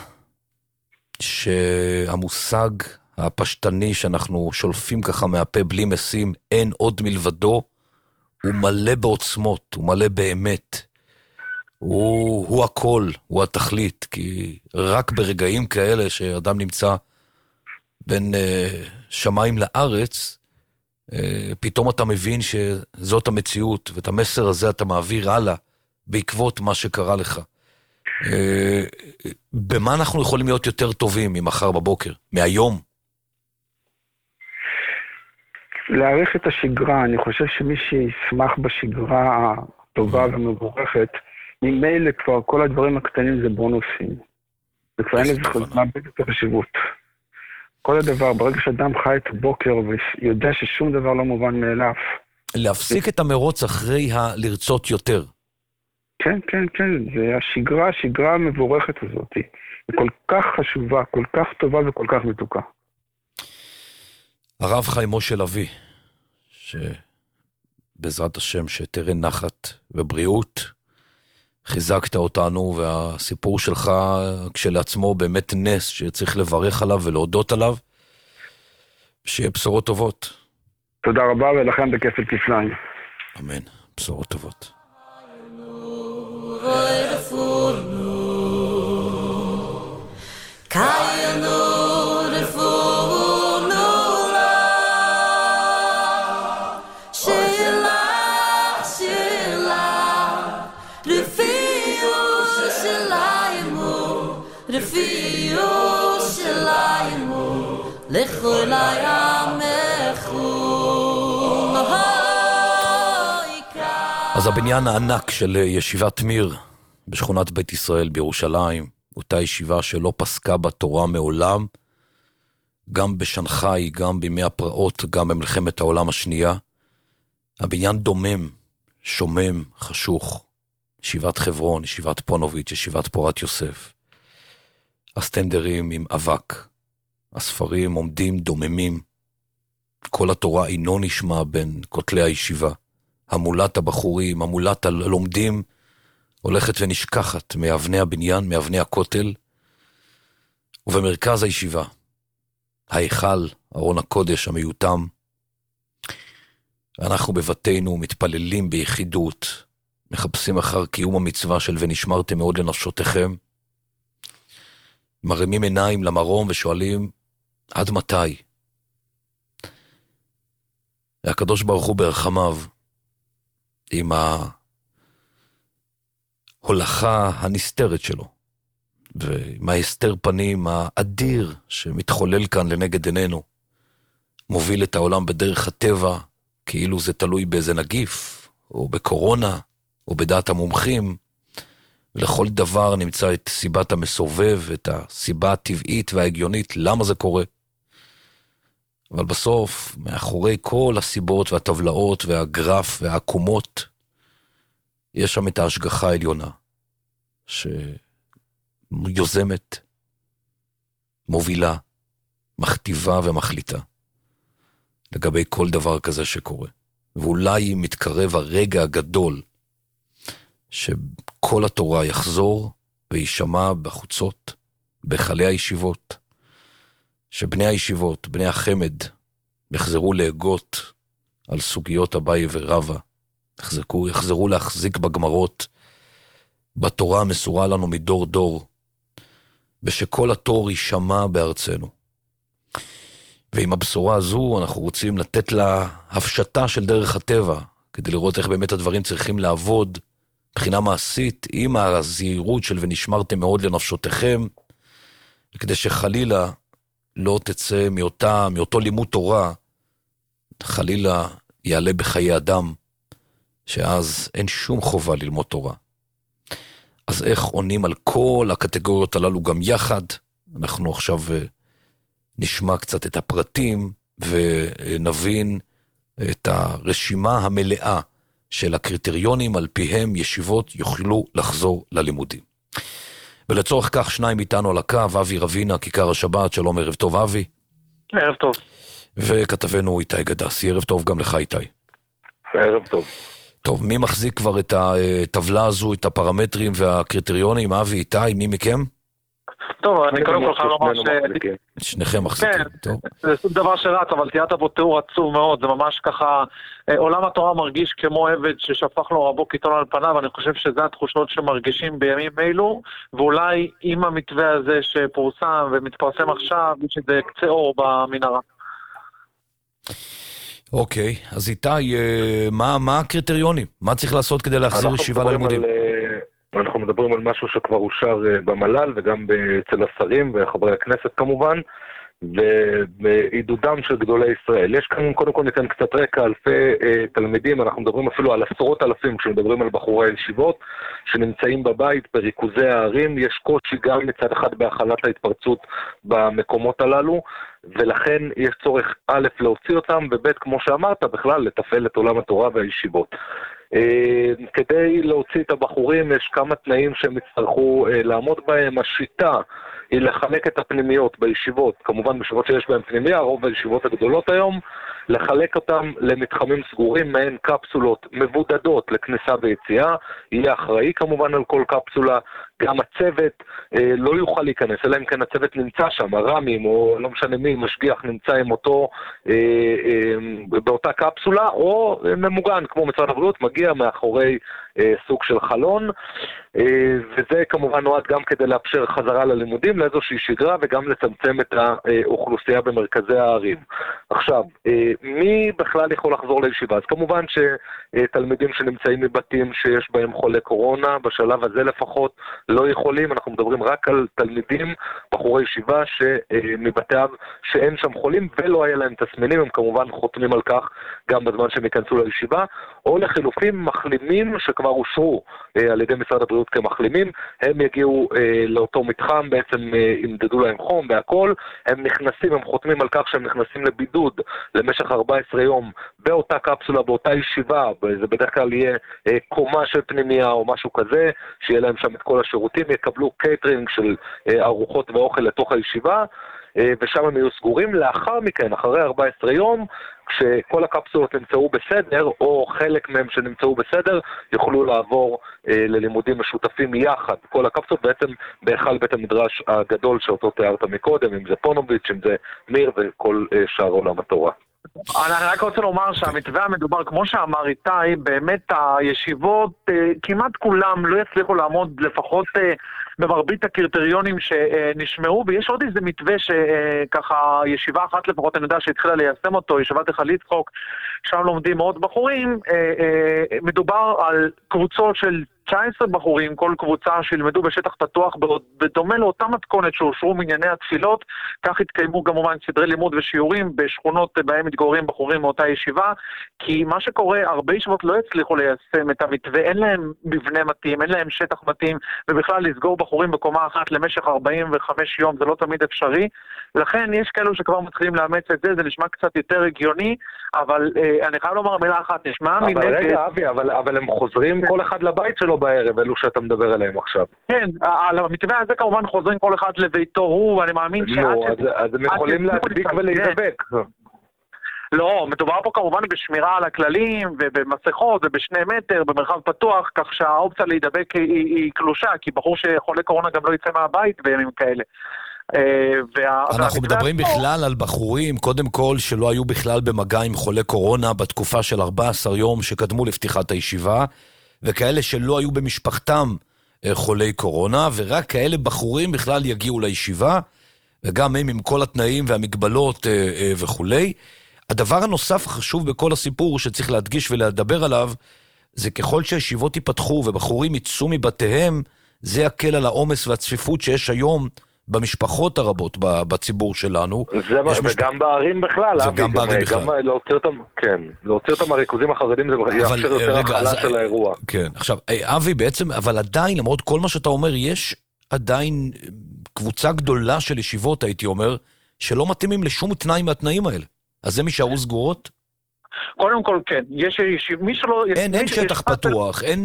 שהמושג הפשטני שאנחנו שולפים ככה מהפה בלי משים, אין עוד מלבדו, הוא מלא בעוצמות, הוא מלא באמת. הוא הכל, הוא התכלית, כי רק ברגעים כאלה שאדם נמצא בין שמיים לארץ, פתאום אתה מבין שזאת המציאות, ואת המסר הזה אתה מעביר הלאה, בעקבות מה שקרה לך. במה אנחנו יכולים להיות יותר טובים ממחר בבוקר, מהיום? להעריך את השגרה, אני חושב שמי שישמח בשגרה הטובה ומבורכת, ממילא כבר כל הדברים הקטנים זה בונוסים. וכבר אין לזה מאבד את החשיבות. כל הדבר, ברגע שאדם חי את הבוקר ויודע ששום דבר לא מובן מאליו. להפסיק את המרוץ אחרי לרצות יותר. כן, כן, כן, זה השגרה המבורכת הזאת. היא כל כך חשובה, כל כך טובה וכל כך מתוקה. הרב חיים משה לוי, שבעזרת השם שתראה נחת ובריאות, חיזקת אותנו, והסיפור שלך כשלעצמו באמת נס שצריך לברך עליו ולהודות עליו, שיהיה בשורות טובות. תודה רבה, ולכם בכפל כפליים. אמן, בשורות טובות. אז הבניין הענק של ישיבת מיר בשכונת בית ישראל בירושלים, אותה ישיבה שלא פסקה בתורה מעולם, גם בשנחאי, גם בימי הפרעות, גם במלחמת העולם השנייה. הבניין דומם, שומם, חשוך. ישיבת חברון, ישיבת פונוביץ', ישיבת פורת יוסף. הסטנדרים עם אבק. הספרים עומדים דוממים. כל התורה אינו נשמע בין כותלי הישיבה. המולת הבחורים, המולת הלומדים, הולכת ונשכחת מאבני הבניין, מאבני הכותל. ובמרכז הישיבה, ההיכל, ארון הקודש המיותם, אנחנו בבתינו מתפללים ביחידות, מחפשים אחר קיום המצווה של ונשמרתם מאוד לנפשותיכם, מרימים עיניים למרום ושואלים, עד מתי? והקדוש ברוך הוא ברחמיו, עם ההולכה הנסתרת שלו, ועם ההסתר פנים האדיר שמתחולל כאן לנגד עינינו, מוביל את העולם בדרך הטבע, כאילו זה תלוי באיזה נגיף, או בקורונה, או בדעת המומחים, ולכל דבר נמצא את סיבת המסובב, את הסיבה הטבעית וההגיונית, למה זה קורה. אבל בסוף, מאחורי כל הסיבות והטבלאות והגרף והעקומות, יש שם את ההשגחה העליונה, שיוזמת, מובילה, מכתיבה ומחליטה, לגבי כל דבר כזה שקורה. ואולי מתקרב הרגע הגדול, שקול התורה יחזור וישמע בחוצות, בחלי הישיבות, שבני הישיבות, בני החמד, יחזרו להגות על סוגיות אביי ורבא, יחזרו להחזיק בגמרות, בתורה המסורה לנו מדור דור, ושכל התור יישמע בארצנו. ועם הבשורה הזו אנחנו רוצים לתת לה הפשטה של דרך הטבע, כדי לראות איך באמת הדברים צריכים לעבוד, מבחינה מעשית, עם הזהירות של ונשמרתם מאוד לנפשותיכם, וכדי שחלילה לא תצא מאותו לימוד תורה, חלילה יעלה בחיי אדם, שאז אין שום חובה ללמוד תורה. אז איך עונים על כל הקטגוריות הללו גם יחד? אנחנו עכשיו נשמע קצת את הפרטים, ונבין את הרשימה המלאה של הקריטריונים על פיהם ישיבות יוכלו לחזור ללימודים. ולצורך כך שניים איתנו על הקו, אבי רבינה, כיכר השבת, שלום, ערב טוב אבי. ערב טוב. וכתבנו איתי גדסי, ערב טוב גם לך איתי. ערב טוב. טוב, מי מחזיק כבר את הטבלה הזו, את הפרמטרים והקריטריונים, אבי, איתי, מי מכם? טוב, אני קודם כל חייב לומר שניכם מחזיקים, טוב. זה סוג דבר שרץ, אבל תיארת בו תיאור עצוב מאוד, זה ממש ככה, עולם התורה מרגיש כמו עבד ששפך לו רבו קיטון על פניו, אני חושב שזה התחושות שמרגישים בימים אלו, ואולי עם המתווה הזה שפורסם ומתפרסם עכשיו, יש איזה קצה אור במנהרה. אוקיי, אז איתי, מה הקריטריונים? מה צריך לעשות כדי להחזיר ישיבה ללימודים? אנחנו מדברים על משהו שכבר אושר במל"ל וגם אצל השרים וחברי הכנסת כמובן, ובעידודם של גדולי ישראל. יש כאן, קודם כל ניתן קצת רקע, אלפי תלמידים, אנחנו מדברים אפילו על עשרות אלפים כשמדברים על בחורי הישיבות, שנמצאים בבית בריכוזי הערים. יש קושי גם מצד אחד בהחלת ההתפרצות במקומות הללו, ולכן יש צורך א' להוציא אותם, וב' כמו שאמרת, בכלל לתפעל את עולם התורה והישיבות. כדי להוציא את הבחורים יש כמה תנאים שהם יצטרכו לעמוד בהם. השיטה היא לחלק את הפנימיות בישיבות, כמובן בישיבות שיש בהם פנימיה, רוב הישיבות הגדולות היום, לחלק אותם למתחמים סגורים, מהן קפסולות מבודדות לכניסה ויציאה, יהיה אחראי כמובן על כל קפסולה, גם הצוות לא יוכל להיכנס, אלא אם כן הצוות נמצא שם, הרמים או לא משנה מי, משגיח נמצא עם אותו, באותה קפסולה, או ממוגן כמו משרד הבריאות, מגיע מאחורי סוג של חלון, וזה כמובן נועד גם כדי לאפשר חזרה ללימודים לאיזושהי שגרה, וגם לצמצם את האוכלוסייה במרכזי הערים. עכשיו, מי בכלל יכול לחזור לישיבה? אז כמובן שתלמידים שנמצאים מבתים שיש בהם חולי קורונה, בשלב הזה לפחות לא יכולים, אנחנו מדברים רק על תלמידים, בחורי ישיבה שמבתי אב שאין שם חולים ולא היה להם תסמינים, הם כמובן חותמים על כך גם בזמן שהם ייכנסו לישיבה, או לחילופים מחלימים שכבר אושרו על ידי משרד הבריאות כמחלימים, הם יגיעו לאותו מתחם, בעצם ימדדו להם חום והכל, הם נכנסים, הם חותמים על כך שהם נכנסים לבידוד למשך 14 יום באותה קפסולה, באותה ישיבה, זה בדרך כלל יהיה קומה של פנימיה או משהו כזה, שיהיה להם שם את כל השירותים, יקבלו קייטרינג של ארוחות ואוכל לתוך הישיבה, ושם הם יהיו סגורים. לאחר מכן, אחרי 14 יום, כשכל הקפסולות נמצאו בסדר, או חלק מהם שנמצאו בסדר, יוכלו לעבור ללימודים משותפים יחד. כל הקפסולות בעצם בהיכל בית המדרש הגדול שאותו תיארת מקודם, אם זה פונוביץ', אם זה מיר וכל שאר עולם התורה. אני רק רוצה לומר שהמתווה המדובר, כמו שאמר איתי, באמת הישיבות, כמעט כולם לא יצליחו לעמוד לפחות במרבית הקריטריונים שנשמעו, ויש עוד איזה מתווה שככה ישיבה אחת לפחות אני יודע שהתחילה ליישם אותו, ישיבת היכל יצחק, שם לומדים מאוד בחורים, מדובר על קבוצות של 19 בחורים, כל קבוצה שילמדו בשטח פתוח, בדומה לאותה מתכונת שאושרו מענייני התפילות, כך התקיימו כמובן סדרי לימוד ושיעורים בשכונות בהם מתגוררים בחורים מאותה ישיבה, כי מה שקורה, הרבה ישיבות לא יצליחו ליישם את המתווה, אין להם מבנה מתאים, אין להם שטח מתאים, ובכלל לסגור בחורים בקומה אחת למשך 45 יום, זה לא תמיד אפשרי, לכן יש כאלו שכבר מתחילים לאמץ את זה, זה נשמע קצת יותר הגיוני, אבל אני חייב לומר מילה אחת, נשמע מנגד... אבל רגע, אבי, אבל הם חוזרים כל אחד לבית שלו בערב, אלו שאתה מדבר עליהם עכשיו. כן, על המתווה הזה כמובן חוזרים כל אחד לביתו הוא, ואני מאמין אז הם יכולים להדביק ולהידבק. לא, מדובר פה כמובן בשמירה על הכללים ובמסכות ובשני מטר, במרחב פתוח, כך שהאופציה להידבק היא קלושה, כי ברור שחולה קורונה גם לא יצא מהבית בימים כאלה. אנחנו מדברים בכלל על בחורים, קודם כל, שלא היו בכלל במגע עם חולה קורונה בתקופה של 14 יום שקדמו לפתיחת הישיבה, וכאלה שלא היו במשפחתם חולי קורונה, ורק כאלה בחורים בכלל יגיעו לישיבה, וגם הם עם כל התנאים והמגבלות וכולי. הדבר הנוסף החשוב בכל הסיפור שצריך להדגיש ולדבר עליו, זה ככל שהישיבות ייפתחו ובחורים יצאו מבתיהם, זה יקל על העומס והצפיפות שיש היום במשפחות הרבות בציבור שלנו. זה וגם בערים בכלל. וגם בערים בכלל. להוציא אותם מהריכוזים החרדים זה יאפשר יותר החלה של האירוע. כן, עכשיו, אבי בעצם, אבל עדיין, למרות כל מה שאתה אומר, יש עדיין קבוצה גדולה של ישיבות, הייתי אומר, שלא מתאימים לשום תנאי מהתנאים האלה. אז הם יישארו סגורות? קודם כל כן, יש מי שלא... אין שטח פתוח, אין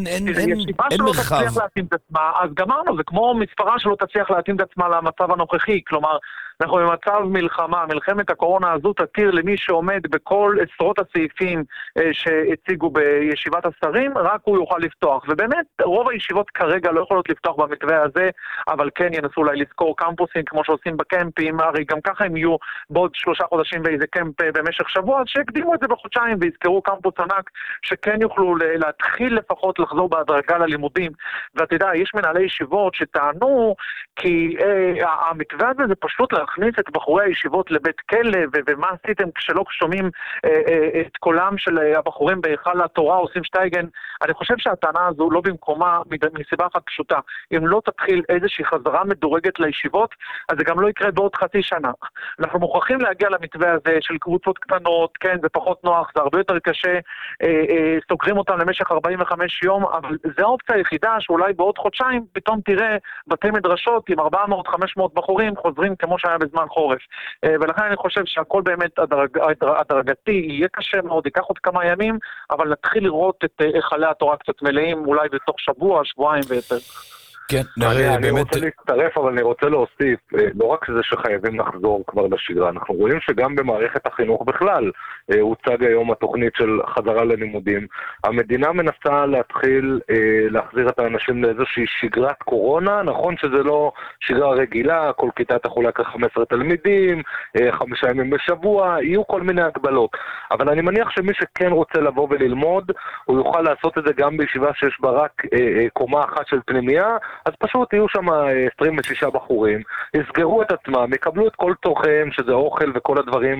מרחב. אז גמרנו, זה כמו מספרה שלא תצליח להתאים את עצמה למצב הנוכחי, כלומר, אנחנו במצב מלחמה, מלחמת הקורונה הזו תתיר למי שעומד בכל עשרות הסעיפים שהציגו בישיבת השרים, רק הוא יוכל לפתוח. ובאמת, רוב הישיבות כרגע לא יכולות לפתוח במתווה הזה, אבל כן ינסו אולי לזכור קמפוסים כמו שעושים בקמפים, הרי גם ככה הם יהיו בעוד 3 חודשים באיזה קמפ במשך שבוע, אז שיקדימו את זה בחודשיים ויזכרו קמפוס ענק, שכן יוכלו להתחיל לפחות לחזור בהדרגה ללימודים. ואתה יודע, יש מנהלי ישיבות שטענו כי המתווה הזה זה פשוט להכניס את בחורי הישיבות לבית כלא, ומה עשיתם כשלא שומעים את קולם של הבחורים בהיכל התורה עושים שטייגן. אני חושב שהטענה הזו לא במקומה מסיבה אחת פשוטה. אם לא תתחיל איזושהי חזרה מדורגת לישיבות, אז זה גם לא יקרה בעוד חצי שנה. אנחנו מוכרחים להגיע למתווה הזה של קבוצות קטנות, כן, זה פחות נוח, זה הרבה יותר קשה, סוגרים אותם למשך 45 יום, אבל זה האופציה היחידה שאולי בעוד חודשיים פתאום תראה בתי מדרשות עם 400-500 בחורים חוזרים כמו שהיה בזמן חורף. ולכן אני חושב שהכל באמת הדרגתי, יהיה קשה מאוד, ייקח עוד כמה ימים, אבל נתחיל לראות את היכלי התורה קצת מלאים, אולי בתוך שבוע, שבועיים ויותר. כן, נראה אני באמת... רוצה להצטרף, אבל אני רוצה להוסיף, לא רק זה שחייבים לחזור כבר לשגרה, אנחנו רואים שגם במערכת החינוך בכלל הוצג היום התוכנית של חזרה ללימודים. המדינה מנסה להתחיל להחזיר את האנשים לאיזושהי שגרת קורונה, נכון שזה לא שגרה רגילה, כל כיתה תחולק 15 תלמידים, 5 ימים בשבוע, יהיו כל מיני הגבלות. אבל אני מניח שמי שכן רוצה לבוא וללמוד, הוא יוכל לעשות את זה גם בישיבה שיש בה רק קומה אחת של פנימייה, אז פשוט יהיו שם 26 בחורים, יסגרו את עצמם, יקבלו את כל צורכיהם, שזה אוכל וכל הדברים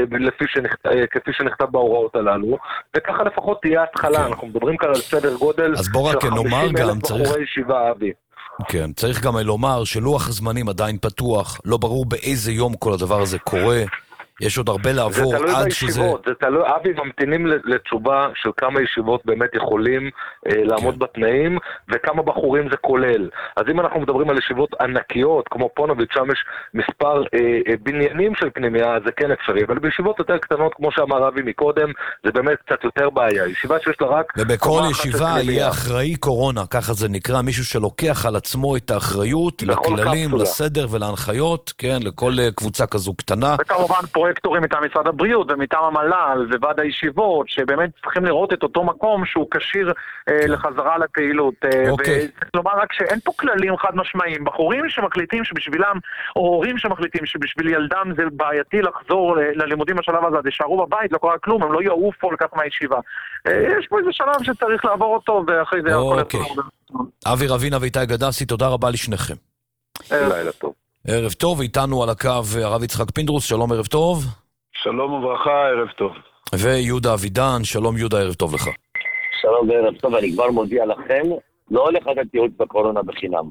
כפי שנכתב בהוראות הללו, וככה לפחות תהיה התחלה. אנחנו מדברים כאן על סדר גודל של 50,000 בחורי ישיבה, אבי. כן, צריך גם לומר שלוח הזמנים עדיין פתוח, לא ברור באיזה יום כל הדבר הזה קורה, יש עוד הרבה לעבור עד שזה... זה תלוי, אבי, ממתינים לתשובה של כמה ישיבות באמת יכולים לעמוד בתנאים, וכמה בחורים זה כולל. אז אם אנחנו מדברים על ישיבות ענקיות, כמו פונוביץ', שם יש מספר בניינים של פנימיה, זה כן אפשרי, אבל בישיבות יותר קטנות, כמו שאמר אבי מקודם, זה באמת קצת יותר בעיה. ישיבה שיש לה רק... ובכל ישיבה יהיה אחראי קורונה, ככה זה נקרא, מישהו שלוקח על עצמו את האחריות, לכללים, לסדר ולהנחיות, כן, לכל קבוצה כזו קטנה. וכמובן פרויקטורים מטעם משרד הבריאות ומטעם המל"ל וועד הישיבות, שבאמת צריכים לראות את אותו מקום שהוא כשיר לחזרה לפעילות. וצריך לומר רק שאין פה כללים חד משמעיים. בחורים שמחליטים שבשבילם, או הורים שמחליטים שבשביל ילדם זה בעייתי לחזור ללימודים בשלב הזה, אז ישארו בבית, לא קורה כלום, הם לא יעופו לכך מהישיבה. יש פה איזה שלב שצריך לעבור אותו, ואחרי זה יכול להיות... אבי רבינה ואיתי גדסי, תודה רבה לשניכם. לילה טוב. ערב טוב, איתנו על הקו הרב יצחק פינדרוס, שלום ערב טוב. שלום וברכה, ערב טוב. ויהודה אבידן, שלום יהודה, ערב טוב לך. שלום וערב טוב, אני כבר מודיע לכם, לא הולך לתת ייעוץ בקורונה בחינם.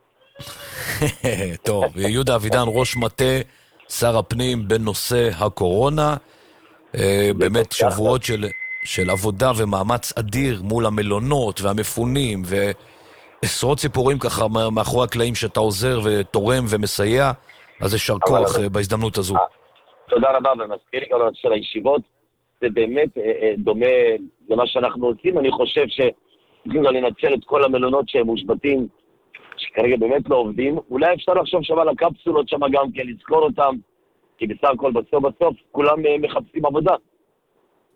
טוב, יהודה אבידן, ראש מטה שר הפנים בנושא הקורונה, באמת שבועות של עבודה ומאמץ אדיר מול המלונות והמפונים עשרות סיפורים ככה מאחורי הקלעים שאתה עוזר ותורם ומסייע, אז יישר כוח בהזדמנות הזו. תודה רבה, ומזכיר לי גם של הישיבות, זה באמת דומה למה שאנחנו עושים. אני חושב שצריכים לנצל את כל המלונות שהם מושבתים, שכרגע באמת לא עובדים. אולי אפשר לחשוב שם על הקפסולות שם גם כן, לזכור אותם, כי בסך הכל בסוף כולם מחפשים עבודה.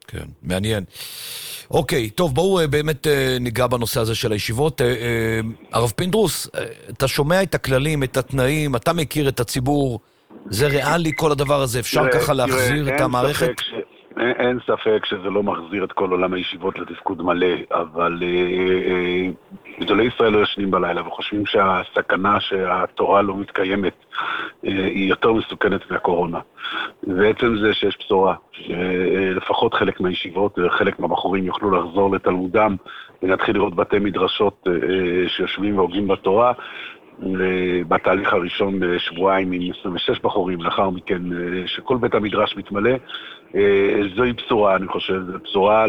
כן, מעניין. אוקיי, טוב, בואו באמת ניגע בנושא הזה של הישיבות. הרב פינדרוס, אתה שומע את הכללים, את התנאים, אתה מכיר את הציבור, זה ריאלי כל הדבר הזה, אפשר ככה להחזיר את המערכת? אין ספק שזה לא מחזיר את כל עולם הישיבות לתפקוד מלא, אבל גדולי ישראל לא ישנים בלילה וחושבים שהסכנה שהתורה לא מתקיימת היא יותר מסוכנת מהקורונה. ועצם זה שיש בשורה, שלפחות חלק מהישיבות וחלק מהבחורים יוכלו לחזור לתלמודם ונתחיל לראות בתי מדרשות שיושבים והוגים בתורה, בתהליך הראשון שבועיים עם 26 בחורים, לאחר מכן שכל בית המדרש מתמלא, זוהי בשורה, אני חושב, זו בשורה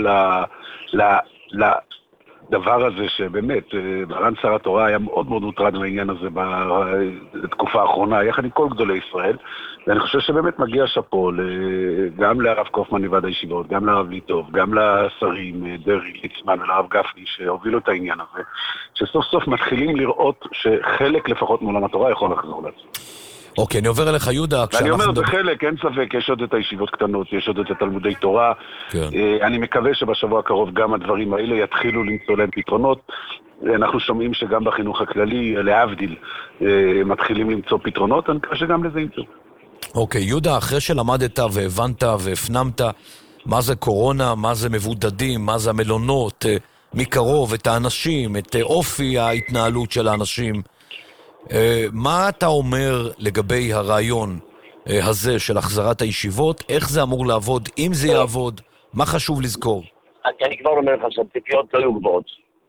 לדבר הזה שבאמת, מרן שר התורה היה מאוד מאוד מוטרד מהעניין הזה בתקופה האחרונה, יחד עם כל גדולי ישראל, ואני חושב שבאמת מגיע שפו גם לרב קופמן מוועד הישיבות, גם לרב ליטוב, גם לשרים דרעי, ליצמן ולרב גפני שהובילו את העניין הזה, שסוף סוף מתחילים לראות שחלק לפחות מעולם התורה יכול לחזור לעצמו. אוקיי, אני עובר אליך יהודה. אני אומר, בחלק, אין ספק, יש עוד את הישיבות קטנות, יש עוד את התלמודי תורה. אני מקווה שבשבוע הקרוב גם הדברים האלה יתחילו למצוא להם פתרונות. אנחנו שומעים שגם בחינוך הכללי, להבדיל, מתחילים למצוא פתרונות, אני מקווה שגם לזה ימצוא. אוקיי, יהודה, אחרי שלמדת והבנת והפנמת מה זה קורונה, מה זה מבודדים, מה זה המלונות, מקרוב, את האנשים, את אופי ההתנהלות של האנשים, מה אתה אומר לגבי הרעיון הזה של החזרת הישיבות? איך זה אמור לעבוד? אם זה יעבוד, מה חשוב לזכור? אני כבר אומר לך שהציפיות לא יהיו גבוהות.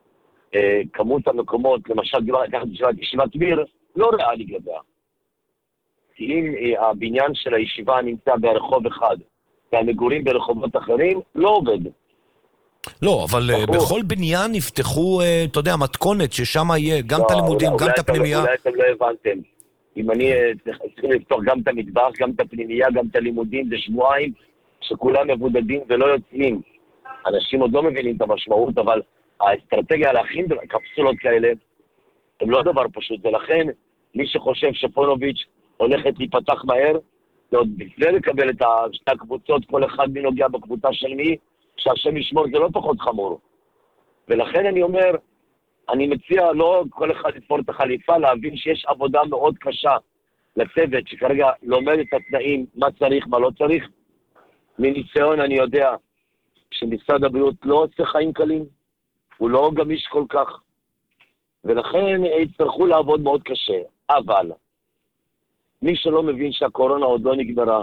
כמות המקומות, למשל, ישיבת מיר, לא ריאלי גדולה. כי אם הבניין של הישיבה נמצא ברחוב אחד, והמגורים ברחובות אחרים, לא עובד. לא, אבל בכל בניין נפתחו, אתה יודע, מתכונת ששם יהיה גם את הלימודים, גם את הפנימייה. אולי אתם לא הבנתם. אם אני צריכים לפתוח גם את המטבח, גם את הפנימייה, גם את הלימודים, זה שבועיים שכולם מבודדים ולא יוצאים. אנשים עוד לא מבינים את המשמעות, אבל האסטרטגיה להכין קפסולות כאלה, הם לא דבר פשוט. ולכן, מי שחושב שפונוביץ' הולכת להיפתח מהר, ועוד לפני לקבל את שתי הקבוצות, כל אחד מנוגע בקבוצה של מי, שהשם ישמור זה לא פחות חמור. ולכן אני אומר, אני מציע לא כל אחד לתפור את החליפה, להבין שיש עבודה מאוד קשה לצוות שכרגע לומד את התנאים, מה צריך, מה לא צריך. מניסיון אני יודע שמשרד הבריאות לא עושה חיים קלים, הוא לא גמיש כל כך, ולכן יצטרכו לעבוד מאוד קשה. אבל מי שלא מבין שהקורונה עוד לא נגמרה,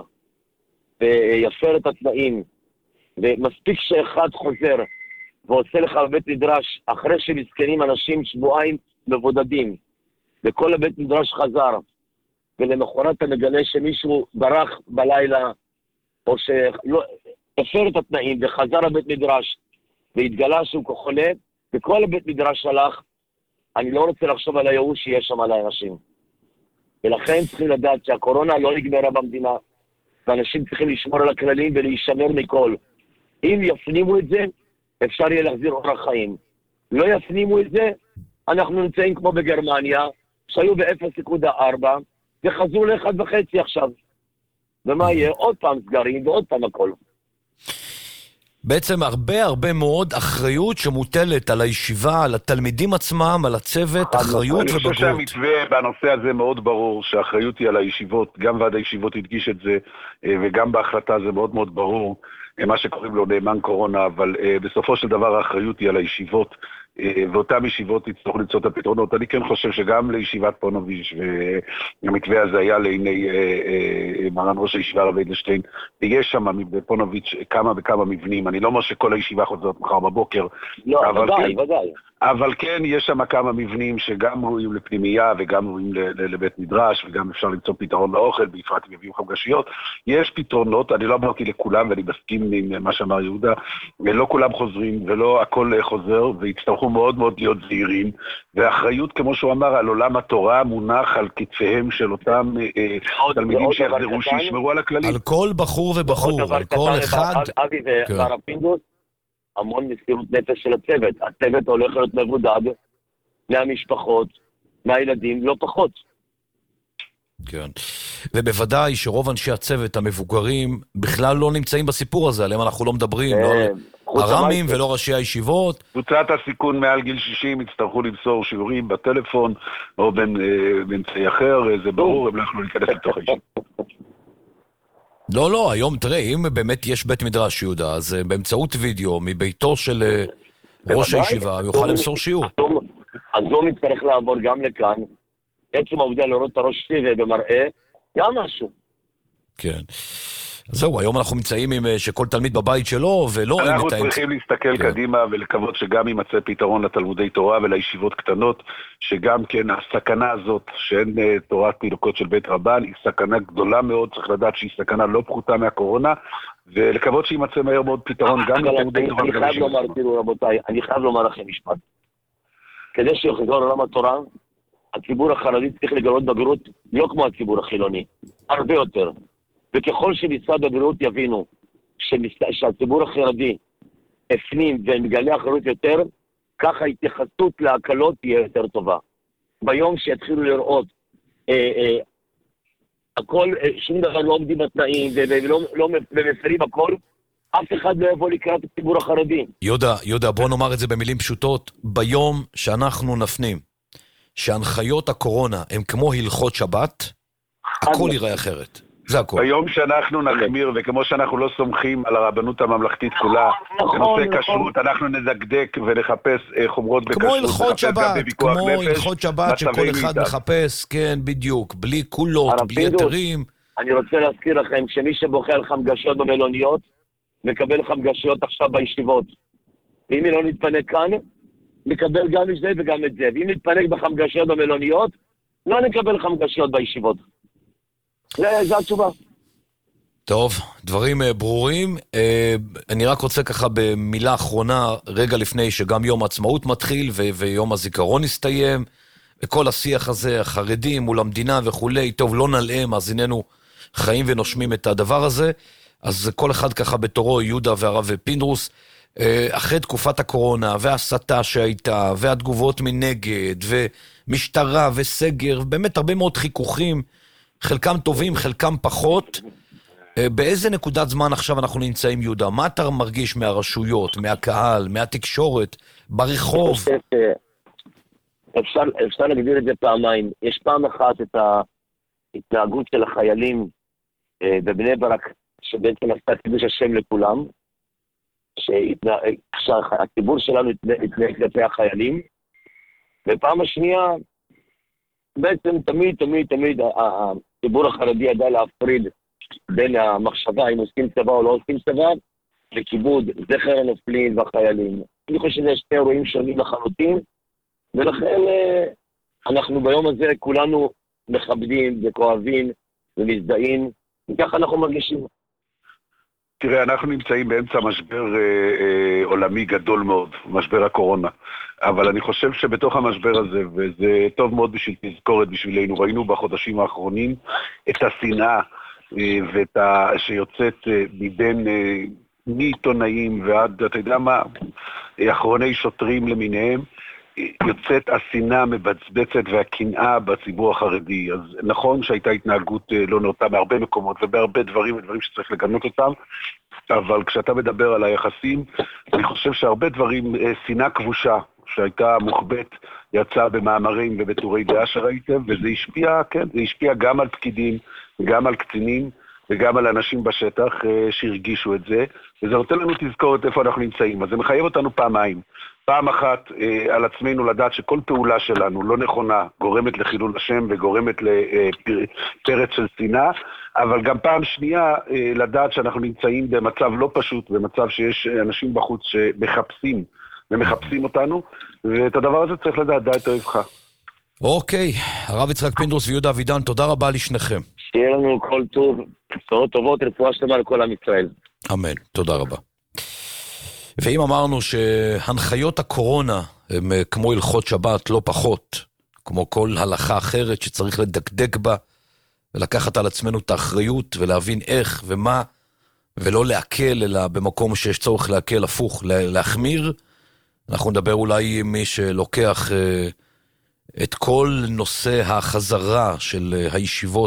ויפר את התנאים, ומספיק שאחד חוזר ועושה לך בבית מדרש, אחרי שמסכנים אנשים שבועיים מבודדים, וכל הבית מדרש חזר, ולמחרת אתה מגלה שמישהו ברח בלילה, או שהפר את התנאים וחזר לבית מדרש, והתגלה שהוא חולה, וכל הבית מדרש הלך, אני לא רוצה לחשוב על הייאוש שיש שם על האנשים. ולכן צריכים לדעת שהקורונה לא נגמרה במדינה, ואנשים צריכים לשמור על הכללים ולהישמר מכל. אם יפנימו את זה, אפשר יהיה להחזיר אורח חיים. לא יפנימו את זה, אנחנו נמצאים כמו בגרמניה, שהיו ב-0.4, וחזרו ל-1.5 עכשיו. ומה יהיה? עוד פעם סגרים ועוד פעם הכל. בעצם הרבה מאוד אחריות שמוטלת על הישיבה, על התלמידים עצמם, על הצוות, אחריות ובגרות. אני חושב שהמתווה בנושא הזה מאוד ברור, שהאחריות היא על הישיבות, גם ועד הישיבות הדגיש את זה, וגם בהחלטה זה מאוד מאוד ברור, מה שקוראים לו נאמן קורונה, אבל בסופו של דבר האחריות היא על הישיבות, ואותן ישיבות יצטרכו למצוא את הפתרונות. אני כן חושב שגם לישיבת פונוביץ' והמתווה הזה היה לעיני מרן ראש הישיבה הרב אדלשטיין, ויש שם בפונוביץ' כמה וכמה מבנים. אני לא אומר שכל הישיבה חוזרת מחר בבוקר, לא, ודאי. אבל כן, יש שם כמה מבנים שגם ראויים לפנימייה וגם ראויים לבית מדרש, וגם אפשר למצוא פתרון לאוכל, בפרט אם יביאו חמגשיות. יש פתרונות, אני לא אמרתי לכולם, ואני מסכים עם מה שאמר יהודה, ולא כולם חוזרים, ולא הכל חוזר, ויצטרכו מאוד מאוד להיות זהירים, והאחריות, כמו שהוא אמר, על עולם התורה מונח על כתפיהם של אותם תלמידים שיחזרו, שישמרו על הכללים. על כל בחור ובחור, על כל אחד. אבי והרב פינדרוס, המון מסירות נפש של הצוות. הצוות הולך להיות מבודד מהמשפחות, מהילדים, לא פחות. כן. ובוודאי שרוב אנשי הצוות המבוגרים בכלל לא נמצאים בסיפור הזה, עליהם אנחנו לא מדברים, לא על הרמים ולא ראשי הישיבות. קבוצת הסיכון מעל גיל 60 יצטרכו למסור שיעורים בטלפון או באמצעי אחר, זה ברור, הם לא יכולו להיכנס לתוך הישיבה. לא, היום תראה, אם באמת יש בית מדרש יהודה, אז באמצעות וידאו מביתו של ראש הישיבה, הוא יוכל למסור שיעור. אז הוא מצטרך לעבור גם לכאן, עצם העובדה לראות את הראש שלי במראה, גם משהו. כן. זהו, היום אנחנו נמצאים עם שכל תלמיד בבית שלו, ולא אין את אנחנו צריכים להסתכל קדימה ולקוות שגם יימצא פתרון לתלמודי תורה ולישיבות קטנות, שגם כן הסכנה הזאת, שאין תורת תינוקות של בית רבן, היא סכנה גדולה מאוד, צריך לדעת שהיא סכנה לא פחותה מהקורונה, ולקוות שיימצא מהר מאוד פתרון גם לתלמודי תורה. אני חייב לומר, תראו רבותיי, אני חייב לומר לכם משפט. כדי שיחזור עולם התורה, הציבור החרדי צריך לגלות בגרות לא כמו הציבור החילוני, הרבה יותר. וככל שמשרד הבריאות יבינו שהציבור החרדי הפנים ומגלה אחריות יותר, ככה ההתייחסות להקלות תהיה יותר טובה. ביום שיתחילו לראות הכל, שום דבר לא עומדים בתנאים ולא מפרים הכל, אף אחד לא יבוא לקראת הציבור החרדי. יהודה, בוא נאמר את זה במילים פשוטות, ביום שאנחנו נפנים שהנחיות הקורונה הם כמו הלכות שבת, הכל ייראה אחרת. זה הכל. ביום שאנחנו נחמיר, וכמו שאנחנו לא סומכים על הרבנות הממלכתית כולה, בנושא כשרות, אנחנו נדקדק ונחפש חומרות בכשרות. כמו הלכות שבת שכל אחד מחפש, כן, בדיוק, בלי קולות, בלי יתרים. אני רוצה להזכיר לכם שמי שבוחר חמגשיות במלוניות, מקבל חמגשיות עכשיו בישיבות. ואם היא לא נתפנק כאן, נקבל גם את זה וגם את זה. ואם נתפנק בחמגשיות במלוניות, לא נקבל חמגשיות בישיבות. זה התשובה. טוב, דברים ברורים. אני רק רוצה ככה במילה אחרונה, רגע לפני שגם יום העצמאות מתחיל ויום הזיכרון הסתיים, וכל השיח הזה, החרדים מול המדינה וכולי, טוב, לא נלאה, מאזיננו חיים ונושמים את הדבר הזה, אז כל אחד ככה בתורו, יהודה והרב פינדרוס, אחרי תקופת הקורונה והסתה שהייתה, והתגובות מנגד, ומשטרה וסגר, באמת הרבה מאוד חיכוכים, חלקם טובים, חלקם פחות. באיזה נקודת זמן עכשיו אנחנו נמצאים, יהודה? מה אתה מרגיש מהרשויות, מהקהל, מהתקשורת, ברחוב? אפשר להגדיר את זה פעמיים. יש פעם אחת את ההתנהגות של החיילים בבני ברק, שבעצם עשתה קידוש השם לכולם, שהציבור שלנו התנהג כלפי החיילים, ופעם השנייה, בעצם תמיד הציבור החרדי ידע להפריד בין המחשבה אם עושים צבא או לא עושים צבא, לכיבוד זכר הנופלים והחיילים. אני חושב שזה שני אירועים שונים לחלוטין, ולכן אנחנו ביום הזה כולנו מכבדים וכואבים ומזדהים, וככה אנחנו מרגישים. תראה, אנחנו נמצאים באמצע משבר עולמי גדול מאוד, משבר הקורונה. אבל אני חושב שבתוך המשבר הזה, וזה טוב מאוד בשביל תזכורת בשבילנו, ראינו בחודשים האחרונים את השנאה שיוצאת מבין מעיתונאים ועד, אתה יודע מה, אחרוני שוטרים למיניהם, יוצאת השנאה מבצבצת והקנאה בציבור החרדי. אז נכון שהייתה התנהגות לא נאותה בהרבה מקומות ובהרבה דברים שצריך לגנות אותם, אבל כשאתה מדבר על היחסים, אני חושב שהרבה דברים, שנאה כבושה שהייתה מוחבאת, יצאה במאמרים ובטורי דעה שראיתם, וזה השפיע, כן, זה השפיע גם על פקידים, גם על קצינים, וגם על אנשים בשטח שהרגישו את זה, וזה נותן לנו תזכורת איפה אנחנו נמצאים. אז זה מחייב אותנו פעמיים. פעם אחת על עצמנו לדעת שכל פעולה שלנו לא נכונה, גורמת לחילול השם וגורמת לפרץ של שנאה, אבל גם פעם שנייה לדעת שאנחנו נמצאים במצב לא פשוט, במצב שיש אנשים בחוץ שמחפשים אותנו, ואת הדבר הזה צריך לדעת, דע את אוהבך. אוקיי, הרב יצחק פינדרוס ויהודה אבידן, תודה רבה לשניכם. שיהיה לנו כל טוב, בשורות טובות, רפואה שלמה לכל עם ישראל. אמן, תודה רבה. ואם אמרנו שהנחיות הקורונה הם כמו הלכות שבת, לא פחות, כמו כל הלכה אחרת שצריך לדקדק בה, ולקחת על עצמנו את האחריות, ולהבין איך ומה, ולא להקל, אלא במקום שיש צורך להקל, הפוך, להחמיר, אנחנו נדבר אולי עם מי שלוקח את כל נושא החזרה של הישיבות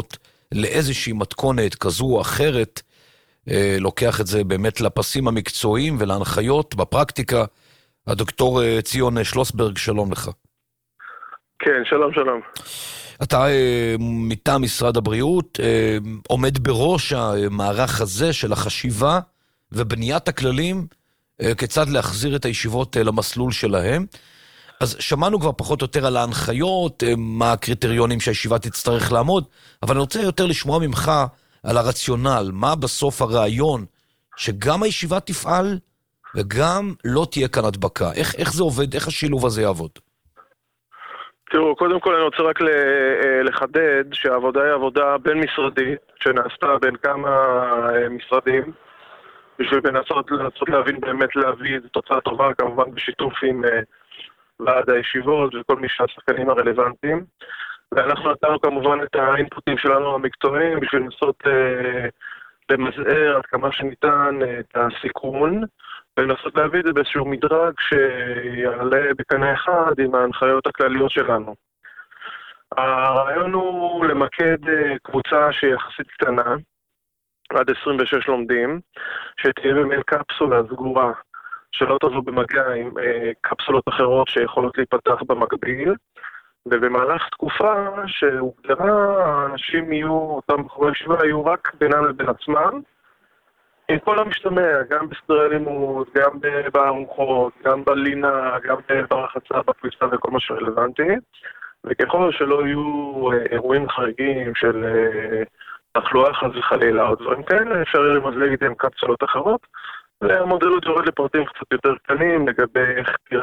לאיזושהי מתכונת כזו או אחרת, לוקח את זה באמת לפסים המקצועיים ולהנחיות בפרקטיקה. הדוקטור ציון שלוסברג, שלום לך. כן, שלום, שלום. אתה מטעם משרד הבריאות, עומד בראש המערך הזה של החשיבה ובניית הכללים, כיצד להחזיר את הישיבות למסלול שלהם. אז שמענו כבר פחות או יותר על ההנחיות, מה הקריטריונים שהישיבה תצטרך לעמוד, אבל אני רוצה יותר לשמוע ממך על הרציונל, מה בסוף הרעיון שגם הישיבה תפעל וגם לא תהיה כאן הדבקה. איך זה עובד, איך השילוב הזה יעבוד? תראו, קודם כל אני רוצה רק לחדד שהעבודה היא עבודה בין משרדית, שנעשתה בין כמה משרדים, בשביל לנסות להבין באמת להביא תוצאה טובה, כמובן בשיתוף עם ועד הישיבות וכל מי שהשחקנים הרלוונטיים. ואנחנו נתנו כמובן את האינפוטים שלנו המקצועיים בשביל לנסות למזער עד כמה שניתן את הסיכון, ולנסות להביא את זה באיזשהו מדרג שיעלה בקנה אחד עם ההנחיות הכלליות שלנו. הרעיון הוא למקד קבוצה שיחסית קטנה, עד 26 לומדים, שתהיה במין קפסולה סגורה, שלא תבוא במגע עם קפסולות אחרות שיכולות להיפתח במקביל, ובמהלך תקופה שהוגדרה, האנשים יהיו, אותם בחורי ישיבה, יהיו רק בינם לבין עצמם, עם כל המשתמע, גם בסדרי לימוד, גם בארוחות, גם בלינה, גם ברחצה, בפריסה וכל מה שרלוונטי, וככל שלא יהיו אירועים חריגים של תחלואה חס וחלילה או דברים כאלה, אפשר למזלג איתם קפסולות אחרות, והמודל הוא יורד לפרטים קצת יותר קטנים לגבי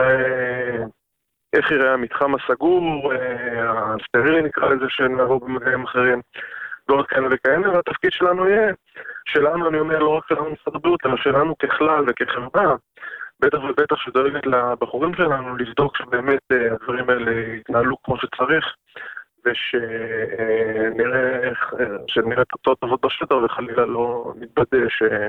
איך יראה המתחם הסגור, הסטרילי נקרא לזה, שנעבור במגעים אחרים, ועוד כאלה וכאלה, והתפקיד שלנו יהיה, שלנו, אני אומר, לא רק שלנו משרד הבריאות, אלא שלנו ככלל וכחברה, בטח ובטח שדואגת לבחורים שלנו, לבדוק שבאמת הדברים האלה יתנהלו כמו שצריך, ושנראה תוצאות טובות בשטח, וחלילה לא נתבדה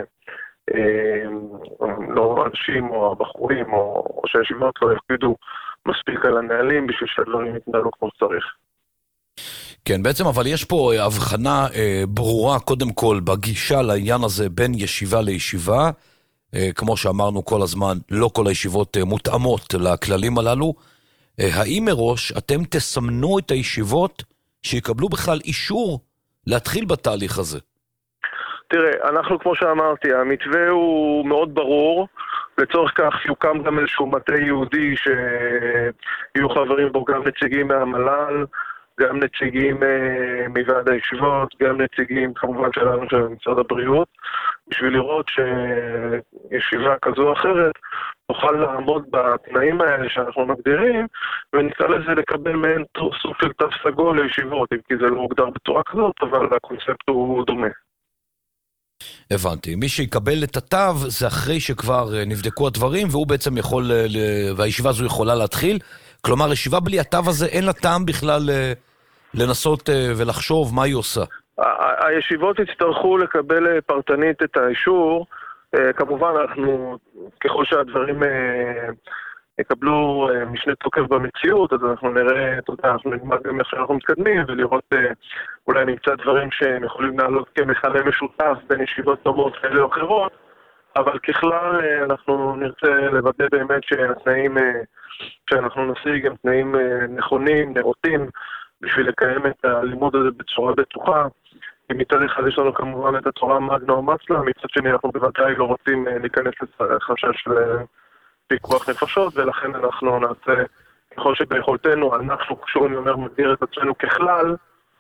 לא אנשים או הבחורים או שהישיבות לא יקפידו מספיק על הנהלים בשביל שהדברים יתנהלו כמו שצריך. כן, בעצם אבל יש פה הבחנה ברורה קודם כל בגישה לעניין הזה בין ישיבה לישיבה, כמו שאמרנו כל הזמן, לא כל הישיבות מותאמות לכללים הללו. האם מראש אתם תסמנו את הישיבות שיקבלו בכלל אישור להתחיל בתהליך הזה? תראה, אנחנו כמו שאמרתי, המתווה הוא מאוד ברור, לצורך כך יוקם גם איזשהו מטה יהודי שיהיו חברים בו גם נציגים מהמל"ל, גם נציגים מוועד הישיבות, גם נציגים כמובן שלנו של משרד הבריאות, בשביל לראות שישיבה כזו או אחרת נוכל לעמוד בתנאים האלה שאנחנו מגדירים, ונקרא לזה לקבל מעין סוג של תו סגול לישיבות, כי זה לא מוגדר בצורה כזאת, אבל הקונספט הוא דומה. הבנתי. מי שיקבל את התו זה אחרי שכבר נבדקו הדברים, והוא בעצם יכול, והישיבה הזו יכולה להתחיל. כלומר, ישיבה בלי התו הזה אין לה טעם בכלל לנסות ולחשוב מה היא עושה. הישיבות יצטרכו לקבל פרטנית את האישור. כמובן, אנחנו, ככל שהדברים יקבלו משנה תוקף במציאות, אז אנחנו נראה, אנחנו נלמד גם איך שאנחנו מתקדמים, ולראות אולי נמצא דברים שהם יכולים לעלות כמכנה משותף בין ישיבות דומות כאלה או אחרות, אבל ככלל אנחנו נרצה לוודא באמת שהתנאים שאנחנו נשיג הם תנאים נכונים, נאותים, בשביל לקיים את הלימוד הזה בצורה בטוחה. מצד אחד יש לנו כמובן את התורה מגנה או מצלה, מצד שני אנחנו בוודאי לא רוצים להיכנס לחשש של פיקוח נפשות, ולכן אנחנו נעשה ככל שביכולתנו, אנחנו שוב אני אומר מגדיר את עצמנו ככלל,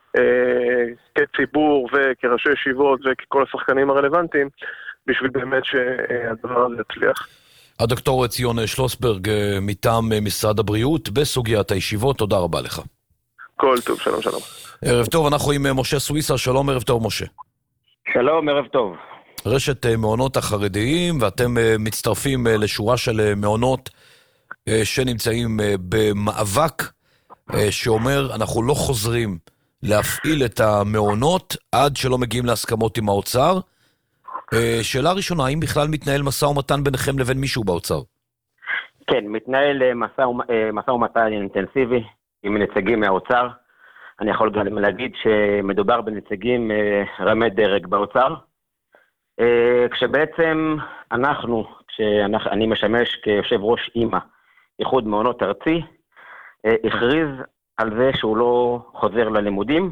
כציבור וכראשי ישיבות וככל השחקנים הרלוונטיים, בשביל באמת שהדבר הזה יצליח. הדוקטור ציון שלוסברג מטעם משרד הבריאות בסוגיית הישיבות, תודה רבה לך. כל טוב, שלום שלום. ערב טוב, אנחנו עם משה סוויסה, שלום, ערב טוב משה. שלום, ערב טוב. רשת מעונות החרדיים, ואתם מצטרפים לשורה של מעונות שנמצאים במאבק שאומר אנחנו לא חוזרים להפעיל את המעונות עד שלא מגיעים להסכמות עם האוצר. שאלה ראשונה, האם בכלל מתנהל משא ומתן ביניכם לבין מישהו באוצר? כן, מתנהל משא ומתן אינטנסיבי עם נציגים מהאוצר. אני יכול גם להגיד שמדובר בנציגים רמי דרג באוצר, כשבעצם אני משמש כיושב ראש אימא, איחוד מעונות ארצי, הכריז על זה שהוא לא חוזר ללימודים,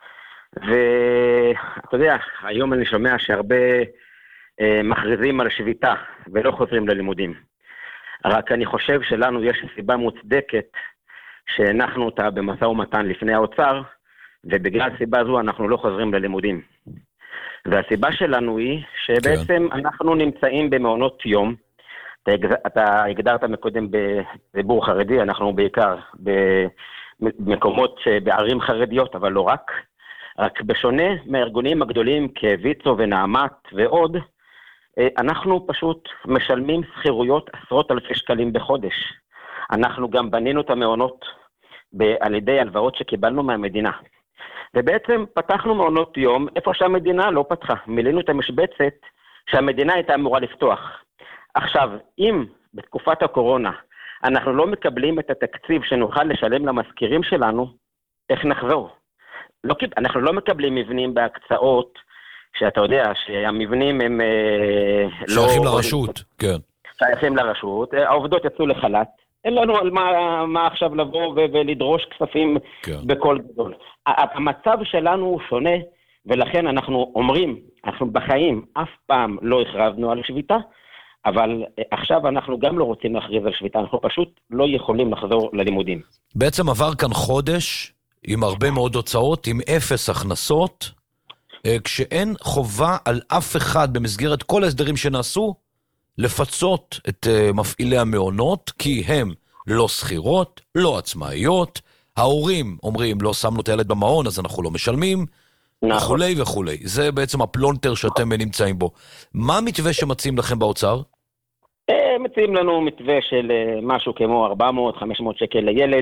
ואתה יודע, היום אני שומע שהרבה מכריזים על שביתה ולא חוזרים ללימודים. רק אני חושב שלנו יש סיבה מוצדקת שהנחנו אותה במשא ומתן לפני האוצר, ובגלל סיבה זו אנחנו לא חוזרים ללימודים. והסיבה שלנו היא שבעצם אנחנו נמצאים במעונות יום, אתה הגדרת מקודם בציבור חרדי, אנחנו בעיקר במקומות בערים חרדיות, אבל לא רק. רק בשונה מהארגונים הגדולים כוויצו ונעמת ועוד, אנחנו פשוט משלמים שכירויות עשרות אלפי שקלים בחודש. אנחנו גם בנינו את המעונות על ידי הלוואות שקיבלנו מהמדינה. ובעצם פתחנו מעונות יום איפה שהמדינה לא פתחה. מילאנו את המשבצת שהמדינה הייתה אמורה לפתוח. עכשיו, אם בתקופת הקורונה אנחנו לא מקבלים את התקציב שנוכל לשלם למזכירים שלנו, איך נחזור? אנחנו לא מקבלים מבנים בהקצאות, שאתה יודע שהמבנים הם שייכים לרשות, כן. שייכים לרשות, העובדות יצאו לחל"ת, אין לנו על מה עכשיו לבוא ולדרוש כספים בכל גדול. המצב שלנו הוא שונה, ולכן אנחנו אומרים, אנחנו בחיים אף פעם לא הכרזנו על שביתה, אבל עכשיו אנחנו גם לא רוצים להכריז על שביתה, אנחנו פשוט לא יכולים לחזור ללימודים. בעצם עבר כאן חודש עם הרבה מאוד הוצאות, עם אפס הכנסות, כשאין חובה על אף אחד במסגרת כל ההסדרים שנעשו, לפצות את מפעילי המעונות, כי הם לא שכירות, לא עצמאיות, ההורים אומרים לא שמנו את הילד במעון אז אנחנו לא משלמים, וכולי וכולי. זה בעצם הפלונטר שאתם נמצאים בו. מה המתווה שמציעים לכם באוצר? מציעים לנו מתווה של משהו כמו 400-500 שקל לילד,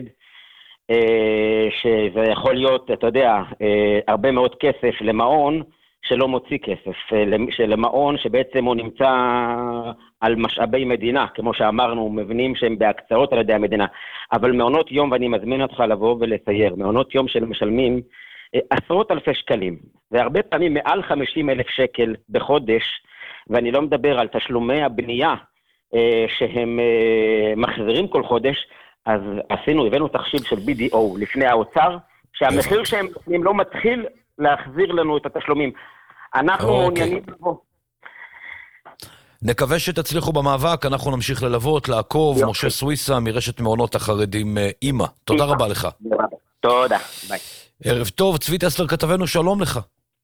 שזה יכול להיות, אתה יודע, הרבה מאוד כסף למעון שלא מוציא כסף, למעון שבעצם הוא נמצא על משאבי מדינה, כמו שאמרנו, מבנים שהם בהקצאות על ידי המדינה, אבל מעונות יום, ואני מזמין אותך לבוא ולצייר, מעונות יום של משלמים עשרות אלפי שקלים, והרבה פעמים מעל 50,000 שקל בחודש, ואני לא מדבר על תשלומי הבנייה שהם מחזירים כל חודש, אז הבאנו תחשיב של BDO לפני האוצר, שהמחיר שהם נותנים לא מתחיל להחזיר לנו את התשלומים. אנחנו מעוניינים לבוא. נקווה שתצליחו במאבק, אנחנו נמשיך ללוות, לעקוב, משה סוויסה מרשת מעונות החרדים אימא. תודה רבה לך. תודה, ביי. ערב טוב, צבי טסלר כתבנו, שלום לך.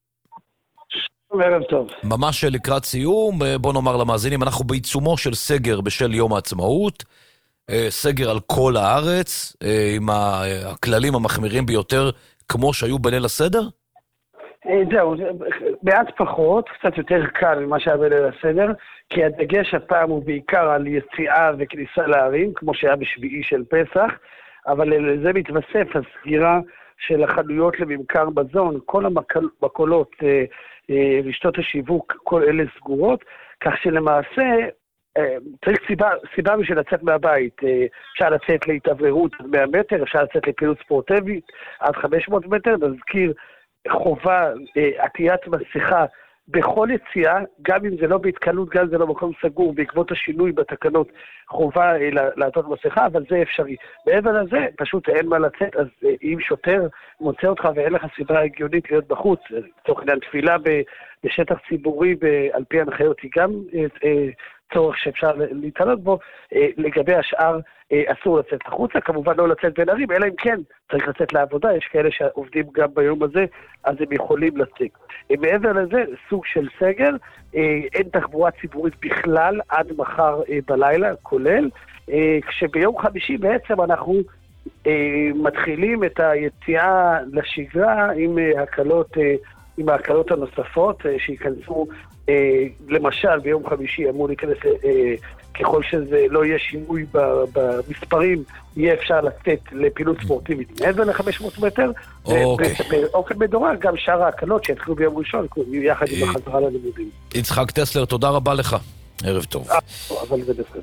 ערב טוב. ממש לקראת סיום, בוא נאמר למאזינים, אנחנו בעיצומו של סגר בשל יום העצמאות, סגר על כל הארץ, עם הכללים המחמירים ביותר, כמו שהיו בליל הסדר? זהו, מעט פחות, קצת יותר קל ממה שהיה בליל הסדר, כי הדגש הפעם הוא בעיקר על יציאה וכניסה לערים, כמו שהיה בשביעי של פסח, אבל לזה מתווסף הסגירה של החנויות לממכר מזון, כל המכולות, רשתות השיווק, כל אלה סגורות, כך שלמעשה צריך סיבה בשביל לצאת מהבית. אפשר לצאת להתאווררות עד 100 מטר, אפשר לצאת לפעילות ספורטיבית עד 500 מטר, נזכיר חובה עטיית מסכה בכל יציאה, גם אם זה לא בהתקלות, גם אם זה לא מקום סגור, בעקבות השינוי בתקנות חובה לעטות מסכה, אבל זה אפשרי. מעבר לזה, פשוט אין מה לצאת, אז אם שוטר מוצא אותך ואין לך סיבה הגיונית להיות בחוץ, תוך כדי תפילה בשטח ציבורי על פי הנחיות, היא גם צורך שאפשר להתעלות בו, לגבי השאר אסור לצאת החוצה, כמובן לא לצאת בין ערים, אלא אם כן צריך לצאת לעבודה, יש כאלה שעובדים גם ביום הזה, אז הם יכולים לצאת. מעבר לזה, סוג של סגר, אין תחבורה ציבורית בכלל עד מחר בלילה, כולל, כשביום חמישי בעצם אנחנו מתחילים את היציאה לשגרה עם ההקלות הנוספות שיכנסו, למשל ביום חמישי אמור להיכנס, ככל שזה לא יהיה שינוי במספרים, יהיה אפשר לצאת לפעילות ספורטיבית מעבר ל-500 מטר, באופן מדורג גם שאר ההקלות שיתחילו ביום ראשון, יחד עם החזרה ללימודים. יצחק טסלר, תודה רבה לך. ערב טוב. אבל זה בסדר.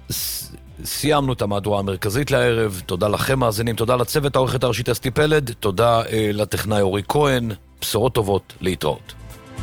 סיימנו את המהדורה המרכזית לערב. תודה לכם מאזינים, תודה לצוות העורכת הראשית אסתי פלד, תודה לטכנאי אורי כהן. בשורות טובות, להתראות.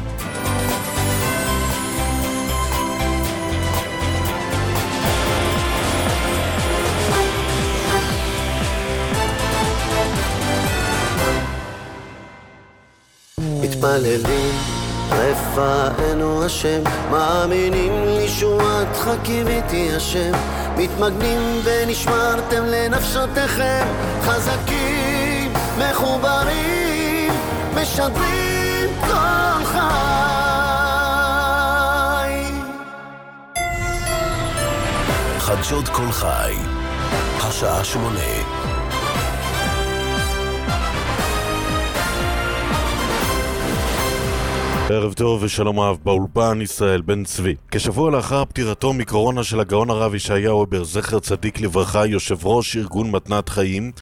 מתפללים רפאנו השם, מאמינים לישועתך קיוויתי השם, מתמגנים ונשמרתם לנפשותיכם, חזקים מחוברים משדרים כל חי. חדשות כל חי, השעה 8. ערב טוב ושלום אהב, באולפן ישראל בן צבי. כשבוע לאחר פטירתו מקורונה של הגאון הרב ישעיהו הבר זכר צדיק לברכה, יושב ראש ארגון מתנת חיים,